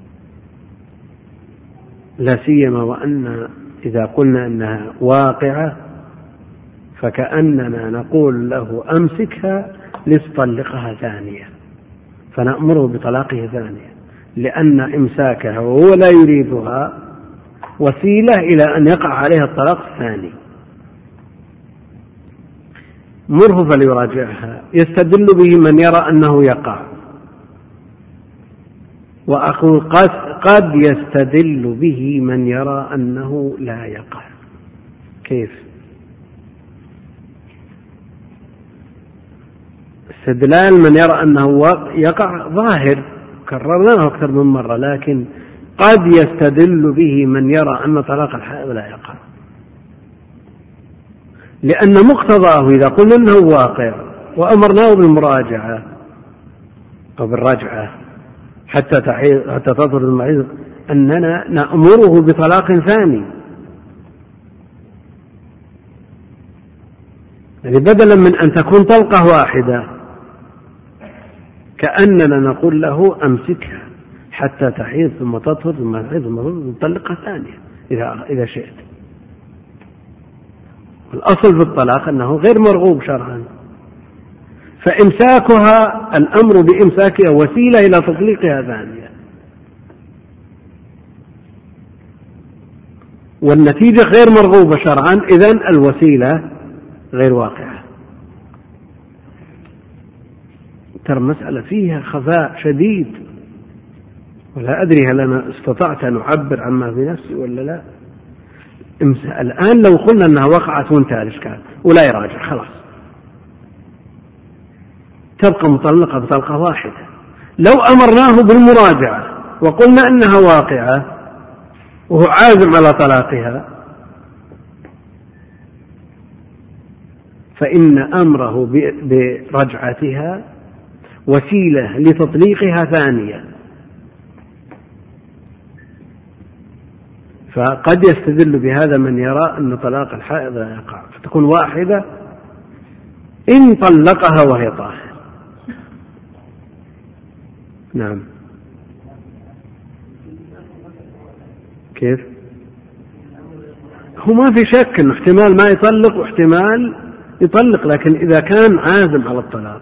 لا سيما وأن إذا قلنا أنها واقعة فكأننا نقول له أمسكها لتطلقها ثانية، فنأمره بطلاقه ثانية، لأن إمساكها وهو لا يريدها وسيلة إلى أن يقع عليها الطلاق الثاني. مره فليراجعها يستدل به من يرى أنه يقع، وأقول قد, قد يستدل به من يرى أنه لا يقع. كيف؟ استدلال من يرى أنه يقع ظاهر كررناه أكثر من مرة، لكن قد يستدل به من يرى أن طلاق الحائض لا يقع، لأن مقتضاه إذا قلنا أنه واقع وأمرناه بالمراجعة أو بالرجعة حتى حتى تطهر المحيض أننا نأمره بطلاق ثاني، يعني بدلا من أن تكون طلقة واحدة كأننا نقول له أمسكها حتى تحيض ثم تطهر ثم تحيض ثم تطلقها ثانية إذا إذا شئت. الأصل في الطلاق أنه غير مرغوب شرعا، فإمساكها الأمر بإمساكها وسيلة إلى تطليقها ثانية، والنتيجة غير مرغوبة شرعا، إذن الوسيلة غير واقعة. ترى مسألة فيها خفاء شديد، ولا أدري هل أنا استطعت أن أعبر عما في نفسي ولا لا. الآن لو قلنا أنها وقعت وانتهى الإشكال ولا يراجع خلاص، تبقى مطلقة بطلقة واحدة. لو أمرناه بالمراجعة وقلنا أنها واقعة وهو عازم على طلاقها فإن أمره برجعتها وسيلة لتطليقها ثانية، فقد يستدل بهذا من يرى أن طلاق الحائض لا يقع، فتكون واحدة إن طلقها وهي طاهر. نعم. كيف؟ هو ما في شك أنه احتمال ما يطلق واحتمال يطلق، لكن إذا كان عازم على الطلاق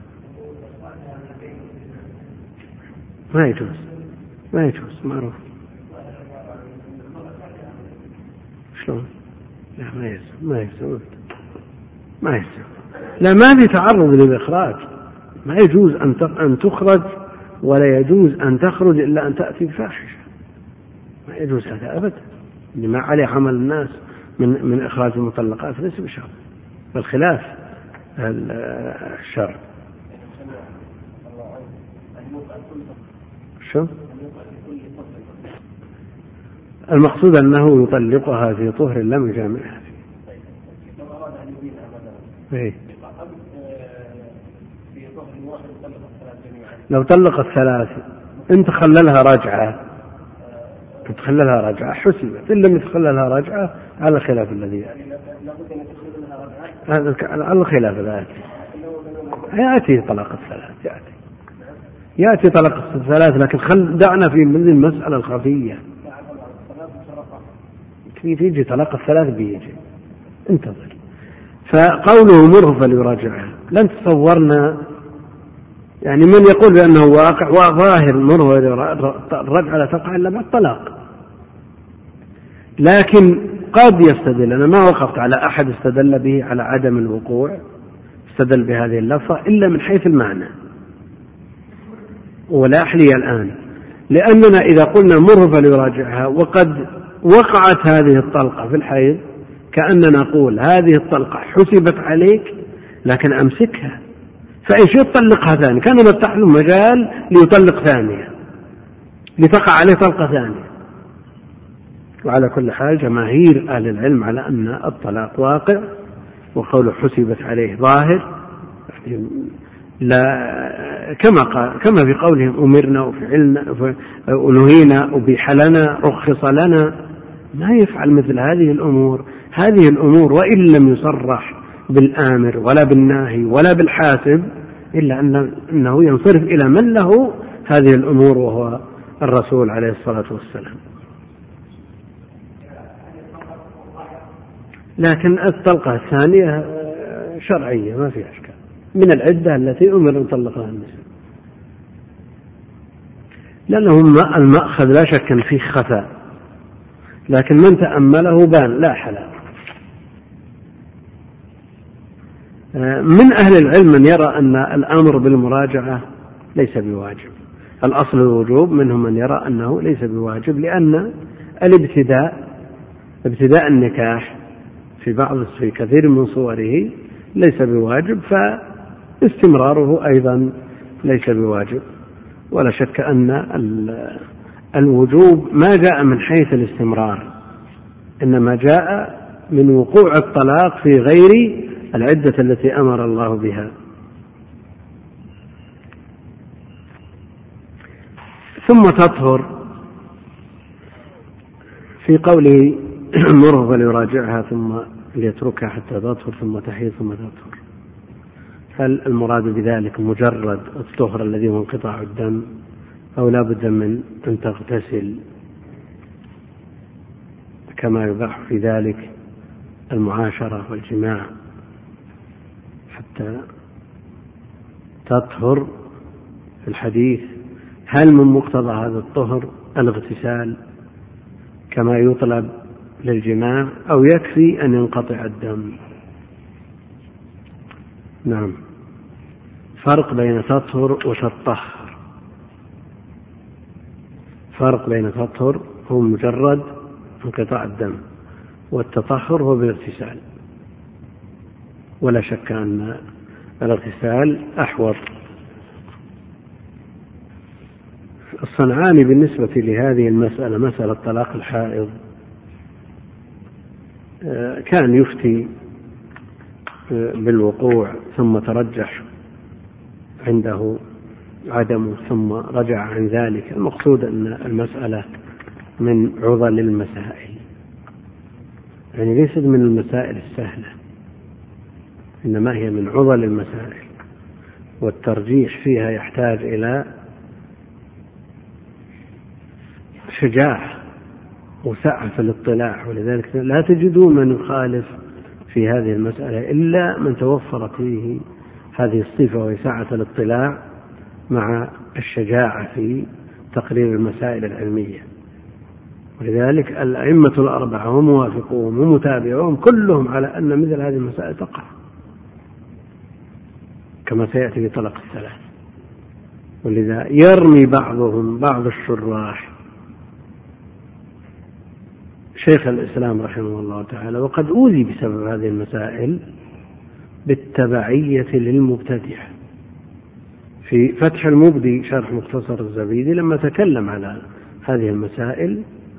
ما يجوز، ما يجوز، معروف. شلون؟ لا ما يجوز، ما يجوز، ما يجوز. لا، ما في تعرض للإخراج، ما يجوز أن تخرج ولا يجوز أن تخرج إلا أن تأتي بفاحشة، ما يجوز هذا أبدا. لما عليه عمل الناس من من إخراج المطلقات ليس بشرط، بل خلاف الشرع. شو المقصود؟ أنه يطلقها في طهر لم يجامعها فيه. لو طلق الثلاث إن تخللها رجعة تخللها رجعة حسبت، إن لم يتخللها رجعة على خلاف الذي يأتي، على خلاف الآتي يأتي طلاق الثلاث، يأتي يأتي طلاق الثلاث، لكن خل دعنا في من المسألة الخفية. كيف يجي طلاق الثلاث بيجي؟ انتظر. فقوله مره فليراجعها، لن تصورنا يعني من يقول بأنه واقع وظاهر مره الرجعة لا تقع إلا بعد الطلاق، لكن قد يستدل. أنا ما وقفت على أحد استدل به على عدم الوقوع، استدل بهذه اللفظة إلا من حيث المعنى، ولا أحلي الآن، لأننا إذا قلنا مره فليراجعها وقد وقعت هذه الطلقة في الحيض كأننا نقول هذه الطلقة حسبت عليك لكن أمسكها، فإن شئت طلقها ثاني، كان نفتح له مجال ليطلق ثانية لتقع عليه طلقة ثانية. وعلى كل حال جماهير أهل العلم على أن الطلاق واقع، وقوله حسبت عليه ظاهر، لا كما قال كما في قولهم أمرنا وفعلنا ونهينا وبيح لنا رخص لنا، ما يفعل مثل هذه الأمور. هذه الأمور وإن لم يصرح بالآمر ولا بالناهي ولا بالحاسب إلا أنه ينصرف إلى من له هذه الأمور وهو الرسول عليه الصلاة والسلام. لكن الطلقة الثانية شرعية ما فيها أشكال، من العدة التي أمر أن طلقها النساء، لأنه المأخذ لا شك أن فيه خفاء، لكن من تأمله بان لا حلال. من أهل العلم من يرى أن الأمر بالمراجعة ليس بواجب، الأصل الوجوب، منهم من يرى أنه ليس بواجب، لأن الابتداء ابتداء النكاح في بعض في كثير من صوره ليس بواجب، فاستمراره أيضا ليس بواجب. ولا شك أن الوجوب ما جاء من حيث الاستمرار، إنما جاء من وقوع الطلاق في غير العدة التي أمر الله بها. ثم تطهر في قوله مره فليراجعها ثم ليتركها حتى تطهر ثم تحيض ثم تطهر، هل المراد بذلك مجرد الطهر الذي هو انقطاع الدم أو لا بد من أن تغتسل كما يباح في ذلك المعاشرة والجماع حتى تطهر؟ في الحديث هل من مقتضى هذا الطهر الاغتسال كما يطلب للجماع أو يكفي أن ينقطع الدم؟ نعم. فرق بين تطهر وتطهر، فرق بين تطهر هو مجرد انقطاع الدم، والتطهر هو بالاغتسال، ولا شك أن الاغتسال أحوط. الصنعاني بالنسبة لهذه المسألة، مسألة طلاق الحائض، كان يفتي بالوقوع ثم ترجح عنده عدمه ثم رجع عن ذلك. المقصود أن المسألة من عضل المسائل، يعني ليست من المسائل السهلة، إنما هي من عضل المسائل، والترجيح فيها يحتاج إلى شجاعة وسعة في الاطلاع، ولذلك لا تجدون من يخالف في هذه المسألة إلا من توفرت فيه هذه الصفة وهي سعة الاطلاع مع الشجاعة في تقرير المسائل العلمية. ولذلك الأئمة الأربعة وموافقون ومتابعون كلهم على أن مثل هذه المسائل تقع، كما سيأتي في طلق الثلاث. ولذا يرمي بعضهم بعض الشراح شيخ الإسلام رحمه الله تعالى، وقد أوذي بسبب هذه المسائل، بالتبعية للمبتدعة. في فتح المبدي شرح مختصر الزبيدي لما تكلم على هذه المسائل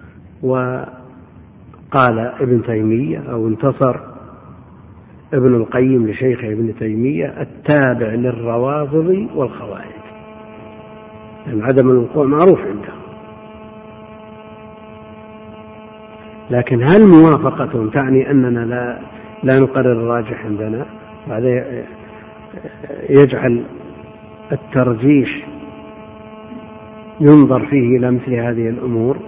وقال ابن تيمية أو انتصر ابن القيم لشيخ ابن تيمية التابع للروافض والخوارج، يعني عدم الوقوع معروف عنده، لكن هل موافقتهم تعني أننا لا, لا نقرر الراجح عندنا؟ هذا يجعل الترجيح ينظر فيه إلى مثل هذه الأمور.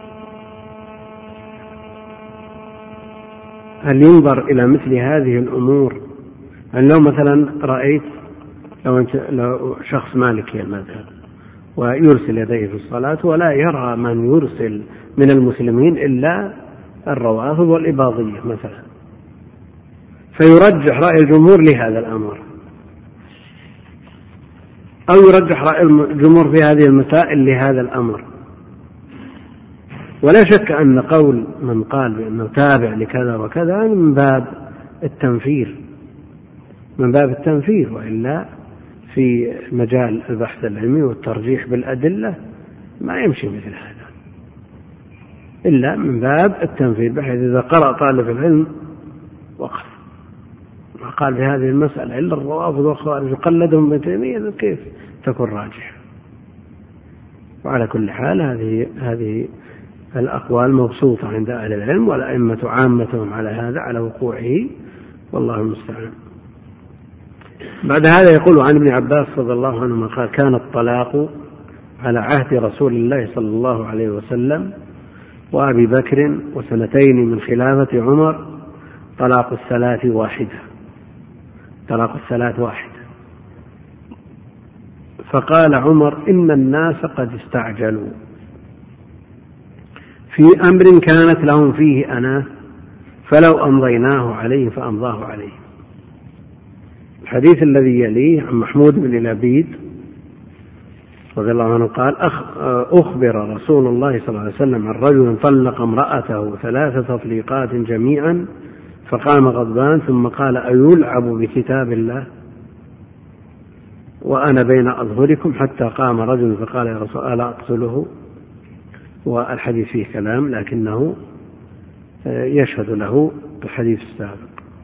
هل ينظر إلى مثل هذه الأمور؟ يعني لو مثلا رأيت لو, أنت لو شخص مالكي المذهب ويرسل يديه في الصلاة ولا يرى من يرسل من المسلمين إلا الروافض والإباضية مثلا، فيرجح رأي الجمهور لهذا الأمر، أو يرجح رأي الجمهور في هذه المسائل لهذا الأمر. ولا شك أن قول من قال بأنه تابع لكذا وكذا من باب التنفير، من باب التنفير، وإلا في مجال البحث العلمي والترجيح بالأدلة ما يمشي مثل هذا إلا من باب التنفير، بحيث إذا قرأ طالب العلم وقف ما قال في هذه المسألة إلا الروافض والخوارج قلدهم ابن تيمية، كيف تكون راجحة؟ وعلى كل حال هذه هذه الأقوال مبسوطة عند أهل العلم، والأئمة عامتهم على هذا على وقوعه، والله المستعان. بعد هذا يقول عن ابن عباس رضي الله عنهما قال كان الطلاق على عهد رسول الله صلى الله عليه وسلم وأبي بكر وسنتين من خلافة عمر طلاق الثلاث واحدة، طلاق الثلاث واحدة. فقال عمر إن الناس قد استعجلوا في أمر كانت لهم فيه أنا فلو أمضيناه عليه فأمضاه عليه. الحديث الذي يليه عن محمود بن لبيد رضي الله عنه قال أخبر رسول الله صلى الله عليه وسلم عن رجل طلق امرأته ثلاث تطليقات جميعا فقام غضبان ثم قال أيلعب بكتاب الله وأنا بين أظهركم حتى قام رجل فقال يا رسول الله ألا أقتله. والحديث فيه كلام لكنه يشهد له الحديث السابق.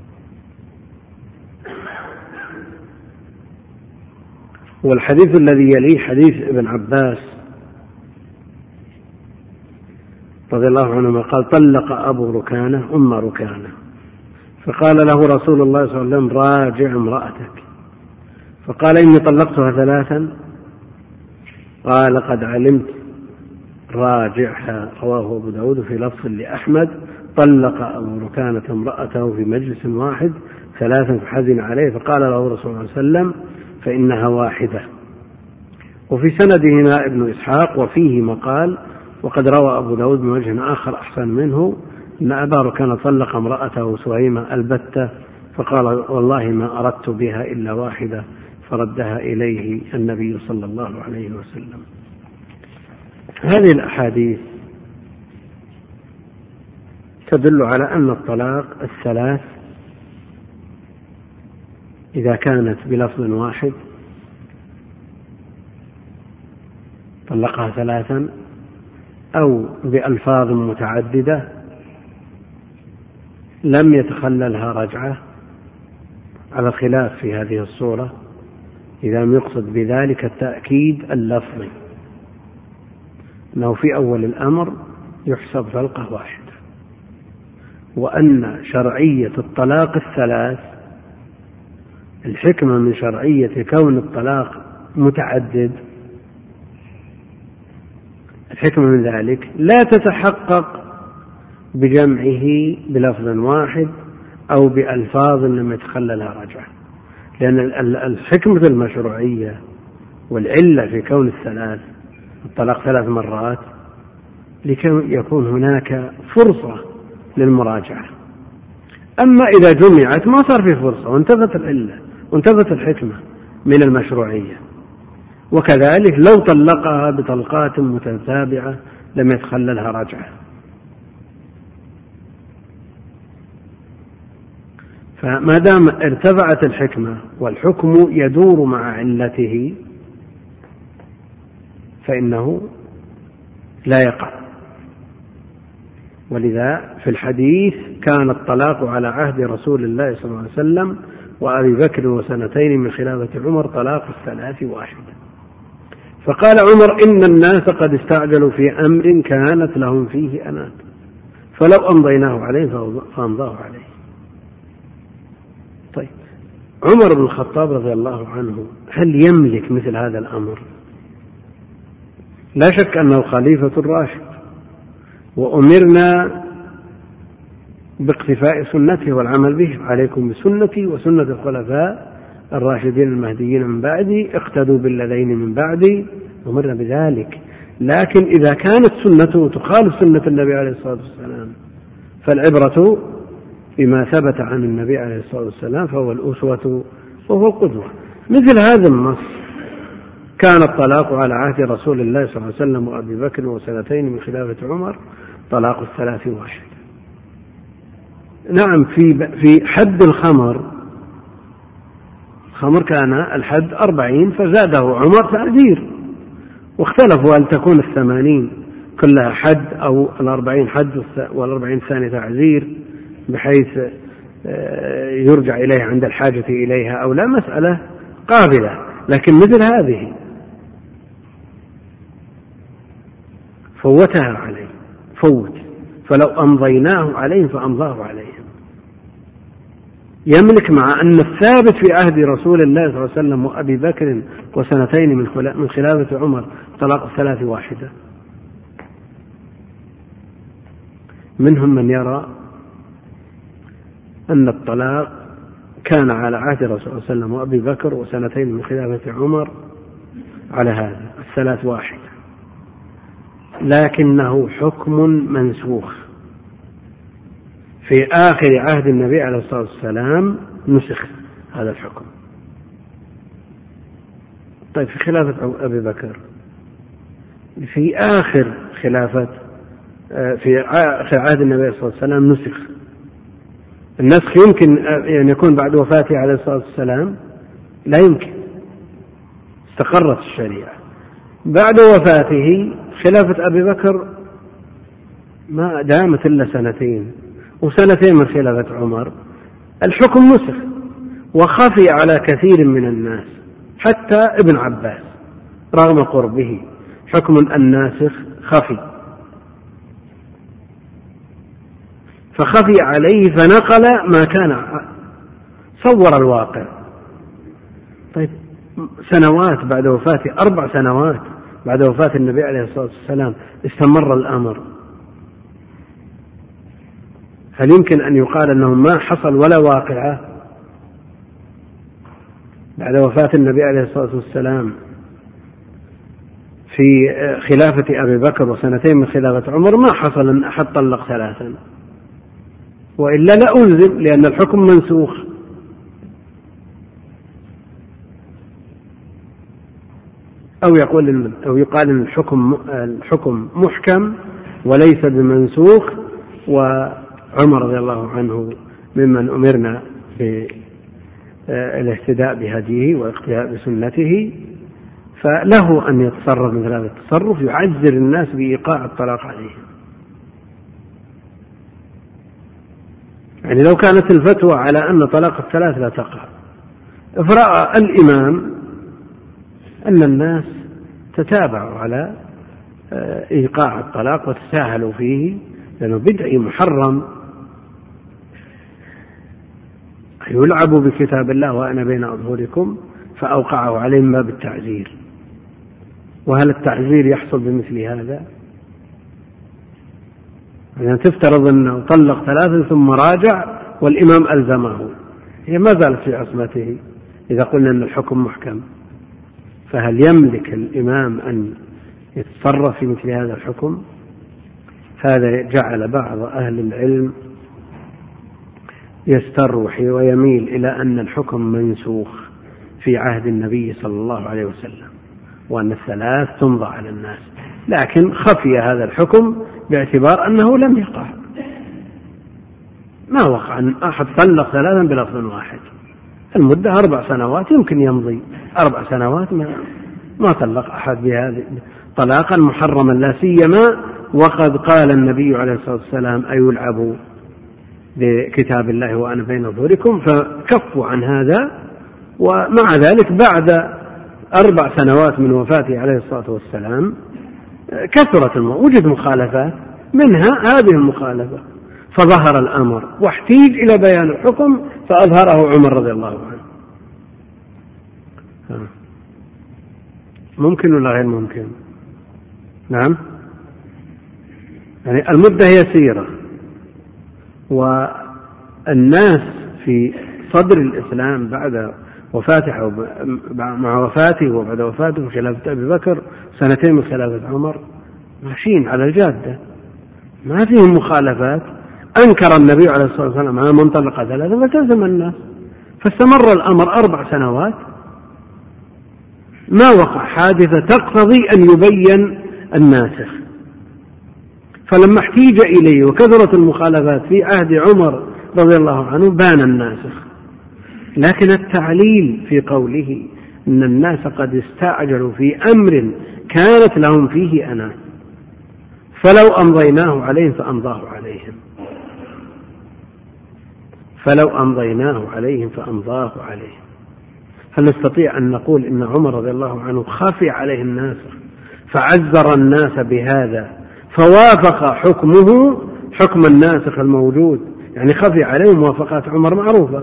والحديث الذي يليه حديث ابن عباس رضي الله عنهما قال طلق أبو ركانة أم ركانة فقال له رسول الله صلى الله عليه وسلم راجع امرأتك، فقال إني طلقتها ثلاثا، قال قد علمت راجعها. رواه أبو داود في لفظ لأحمد طلق أبو ركانة امرأته في مجلس واحد ثلاثا فحزن عليه فقال له رسول الله صلى الله عليه وسلم فإنها واحدة. وفي سندهما ابن إسحاق وفيه مقال وقد روى أبو داود بوجه آخر أحسن منه إن أبا ركانة طلق امرأته سهيمة البتة فقال والله ما أردت بها إلا واحدة فردها إليه النبي صلى الله عليه وسلم. هذه الأحاديث تدل على أن الطلاق الثلاث إذا كانت بلفظ واحد طلقها ثلاثا أو بألفاظ متعددة لم يتخللها رجعة، على الخلاف في هذه الصورة إذا لم يقصد بذلك التأكيد اللفظي، أنه في أول الأمر يحسب طلقة واحدة، وأن شرعية الطلاق الثلاث، الحكمة من شرعية كون الطلاق متعدد، الحكمة من ذلك لا تتحقق بجمعه بلفظ واحد أو بألفاظ لم يتخللها رجعة، لأن الحكمة المشروعية والعلة في كون الثلاث الطلاق ثلاث مرات لكي يكون هناك فرصة للمراجعة. أما إذا جمعت ما صار في فرصة وانتفت العلة وانتفت الحكمة من المشروعية. وكذلك لو طلقها بطلقات متتابعة لم يتخللها رجعة. فما دام ارتفعت الحكمة والحكم يدور مع علته فإنه لا يقع. ولذا في الحديث كان الطلاق على عهد رسول الله صلى الله عليه وسلم وأبي بكر وسنتين من خلافة عمر طلاق الثلاث واحدة. فقال عمر إن الناس قد استعجلوا في أمر كانت لهم فيه أنات فلو أمضيناه عليه فأمضاه عليه. طيب عمر بن الخطاب رضي الله عنه هل يملك مثل هذا الأمر؟ لا شك أنه خليفة راشد وأمرنا باقتفاء سنته والعمل به، عليكم بسنتي وسنة الخلفاء الراشدين المهديين من بعدي اقتدوا بالذين من بعدي، أمرنا بذلك. لكن إذا كانت سنته تخالف سنة النبي عليه الصلاة والسلام فالعبرة بما ثبت عن النبي عليه الصلاة والسلام فهو الأسوة وهو القدوة. مثل هذا النص كان الطلاق على عهد رسول الله صلى الله عليه وسلم وأبي بكر وسنتين من خلافة عمر طلاق الثلاث واحد. نعم في في حد الخمر، الخمر كان الحد أربعين فزاده عمر تعزير، واختلفوا هل تكون الثمانين كلها حد أو الأربعين حد والأربعين ثاني تعزير بحيث يرجع إليها عند الحاجة إليها أو لا، مسألة قابلة. لكن مثل هذه فوتها عليه فوت فلو أمضيناه عليهم فأمضاه عليهم. يملك مع أن الثابت في عهد رسول الله صلى الله عليه وسلم وأبي بكر وسنتين من خلافة عمر طلاق الثلاث واحدة. منهم من يرى أن الطلاق كان على عهد رسول الله صلى الله عليه وسلم وأبي بكر وسنتين من خلافة عمر على هذا الثلاث واحد، لكنه حكم منسوخ في آخر عهد النبي عليه الصلاة والسلام نسخ هذا الحكم. طيب في خلافة أبي بكر في آخر خلافة في آخر عهد النبي صلى الله عليه وسلم نسخ. النسخ يمكن أن يكون بعد وفاته عليه الصلاة والسلام؟ لا يمكن، استقرت الشريعة. بعد وفاته خلافة أبي بكر ما دامت إلا سنتين وسنتين من خلافة عمر، الحكم نسخ وخفي على كثير من الناس حتى ابن عباس رغم قربه، حكم الناسخ خفي فخفي عليه فنقل ما كان صور الواقع. طيب سنوات بعد وفاته، أربع سنوات بعد وفاة النبي عليه الصلاة والسلام استمر الأمر، هل يمكن أن يقال أنه ما حصل ولا واقعة بعد وفاة النبي عليه الصلاة والسلام في خلافة أبي بكر وسنتين من خلافة عمر ما حصل أن أحد طلق ثلاثا؟ وإلا لا ألزم لأن الحكم منسوخ. أو يقول أو يقال أن الحكم الحكم محكم وليس بمنسوخ، وعمر رضي الله عنه ممن أمرنا بالاهتداء بهديه واقتداء بسنته، فله أن يتصرف مثل هذا التصرف يعذر الناس بإيقاع الطلاق عليهم. يعني لو كانت الفتوى على أن طلاق الثلاث لا تقع، فرأى الإمام أن الناس تتابعوا على إيقاع الطلاق وتساهلوا فيه، لأنه بدعي محرم. يلعبوا بكتاب الله وأنا بين أظهركم فأوقعه عليهم باب التعزير. وهل التعزير يحصل بمثل هذا؟ يعني تفترض أنه طلق ثلاثا ثم راجع والإمام ألزمه، هي ما زالت في عصمته إذا قلنا أن الحكم محكم، فهل يملك الإمام أن يتصرف في مثل هذا الحكم؟ هذا جعل بعض أهل العلم يستروح ويميل إلى أن الحكم منسوخ في عهد النبي صلى الله عليه وسلم، وأن الثلاث تمضى على الناس، لكن خفي هذا الحكم باعتبار أنه لم يقع، ما وقع أن أحد طلق ثلاثا بلفظ واحد. المدة أربع سنوات يمكن يمضي أربع سنوات ما, ما طلق أحد بهذا طلاقا محرما، لا سيما وقد قال النبي عليه الصلاة والسلام أيلعب بكتاب الله وأنا بين أظهركم، فكفوا عن هذا. ومع ذلك بعد أربع سنوات من وفاته عليه الصلاة والسلام كثرت الموت، وجد مخالفات، منها هذه المخالفة، فظهر الأمر واحتيج إلى بيان الحكم فأظهره عمر رضي الله عنه. ممكن ولا غير ممكن؟ نعم، يعني المدة يسيرة، والناس في صدر الإسلام بعد وفاته مع وفاته وبعد وفاته خلافة أبي بكر سنتين من خلافة عمر ماشيين على الجادة، ما فيهم مخالفات. أنكر النبي عليه الصلاة والسلام على من طلق ثلاثة فتلزم الناس، فاستمر الأمر أربع سنوات ما وقع حادثة تقتضي أن يبين الناسخ. فلما احتيج إليه وكثرت المخالفات في عهد عمر رضي الله عنه بان الناسخ. لكن التعليل في قوله إن الناس قد استعجلوا في أمر كانت لهم فيه أنا فلو أمضيناه عليهم فأمضاه عليهم فلو أمضيناه عليهم فأمضاه عليهم هل نستطيع أن نقول إن عمر رضي الله عنه خفي عليه الناسخ فعذر الناس بهذا فوافق حكمه حكم الناسخ الموجود؟ يعني خفي عليهم موافقات عمر معروفة.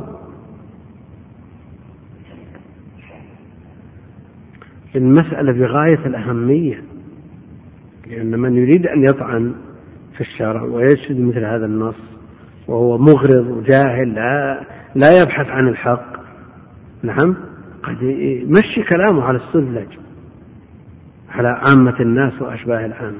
المسألة بغاية الأهمية، لأن من يريد أن يطعن في الشرع ويشهد مثل هذا النص وهو مغرض وجاهل لا, لا يبحث عن الحق، نعم، قد يمشي كلامه على السذج على عامة الناس وأشباه العامة.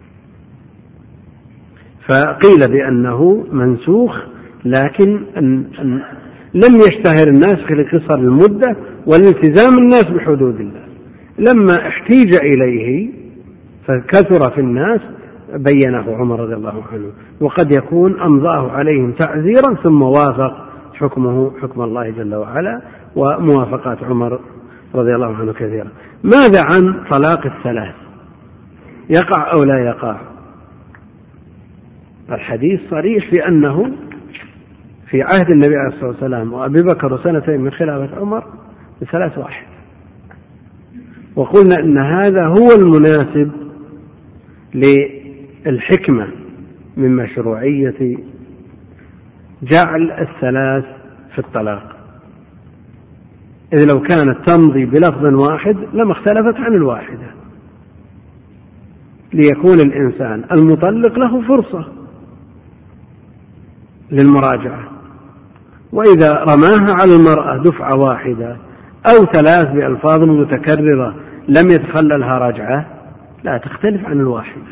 فقيل بأنه منسوخ، لكن أن أن لم يشتهر الناس في قصر المدة والالتزام الناس بحدود الله. لما احتيج إليه فكثر في الناس بينه عمر رضي الله عنه، وقد يكون أمضاه عليهم تعزيرا ثم وافق حكمه حكم الله جل وعلا، وموافقات عمر رضي الله عنه كثيرا. ماذا عن طلاق الثلاث؟ يقع أو لا يقع؟ الحديث صريح في أنه في عهد النبي عليه الصلاة والسلام وأبي بكر سنتين من خلافة عمر بثلاث واحد، وقلنا أن هذا هو المناسب للحكمة من مشروعية جعل الثلاث في الطلاق، إذ لو كانت تمضي بلفظ واحد لما اختلفت عن الواحدة، ليكون الإنسان المطلق له فرصة للمراجعة. وإذا رماها على المرأة دفعة واحدة أو ثلاث بألفاظ متكررة لم يتخللها رجعة لا تختلف عن الواحدة،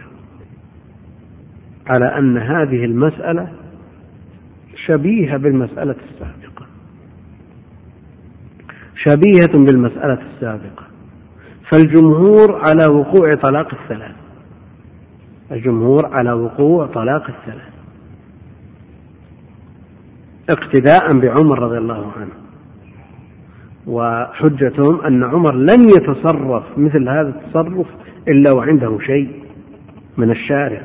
على أن هذه المسألة شبيهة بالمسألة السابقة شبيهة بالمسألة السابقة فالجمهور على وقوع طلاق الثلاث الجمهور على وقوع طلاق الثلاث اقتداء بعمر رضي الله عنه، وحجتهم أن عمر لن يتصرف مثل هذا التصرف إلا وعنده شيء من الشارع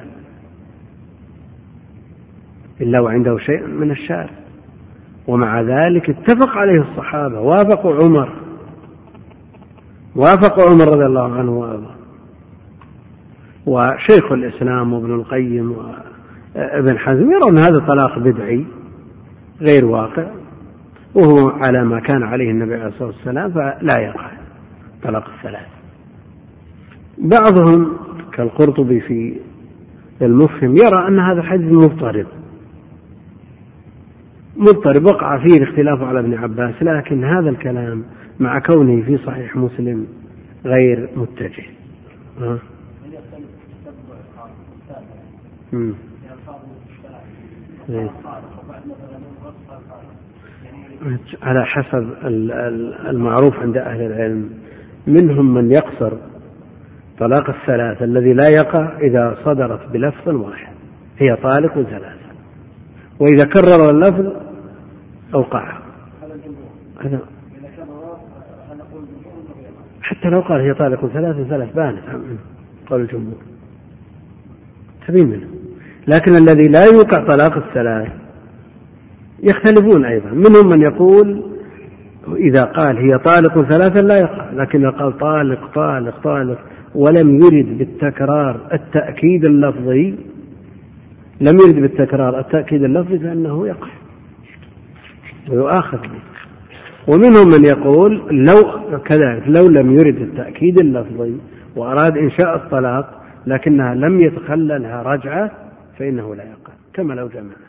إلا وعنده شيء من الشارع ومع ذلك اتفق عليه الصحابة، وافقوا عمر وافقوا عمر رضي الله عنه وأرضاه. وشيخ الإسلام وابن القيم وابن حزم يرون هذا طلاق بدعي غير واقع، وهو على ما كان عليه النبي عليه الصلاة والسلام، فلا يقع طلاق الثلاث. بعضهم كالقرطبي في المفهم يرى أن هذا حديث مضطرب مضطرب وقع فيه الاختلاف على ابن عباس، لكن هذا الكلام مع كونه في صحيح مسلم غير متجه. ها؟ على حسب المعروف عند أهل العلم، منهم من يقصر طلاق الثلاث الذي لا يقع إذا صدرت بلفظ واحد، هي طالق ثلاثة، وإذا كرر اللفظ أوقعها. حتى لو قال هي طالق ثلاثة ثلاث بانت قول الجمهور تبين منه. لكن الذي لا يوقع طلاق الثلاث يختلفون أيضا، منهم من يقول إذا قال هي طالق ثلاثا لا يقع، لكن قال طالق طالق طالق ولم يرد بالتكرار التأكيد اللفظي لم يرد بالتكرار التأكيد اللفظي فإنه يقع ويؤاخذ به. ومنهم من يقول لو كذلك لو لم يرد التأكيد اللفظي وأراد إنشاء الطلاق لكنها لم يتخللها رجعة فإنه لا يقع كما لو جمع.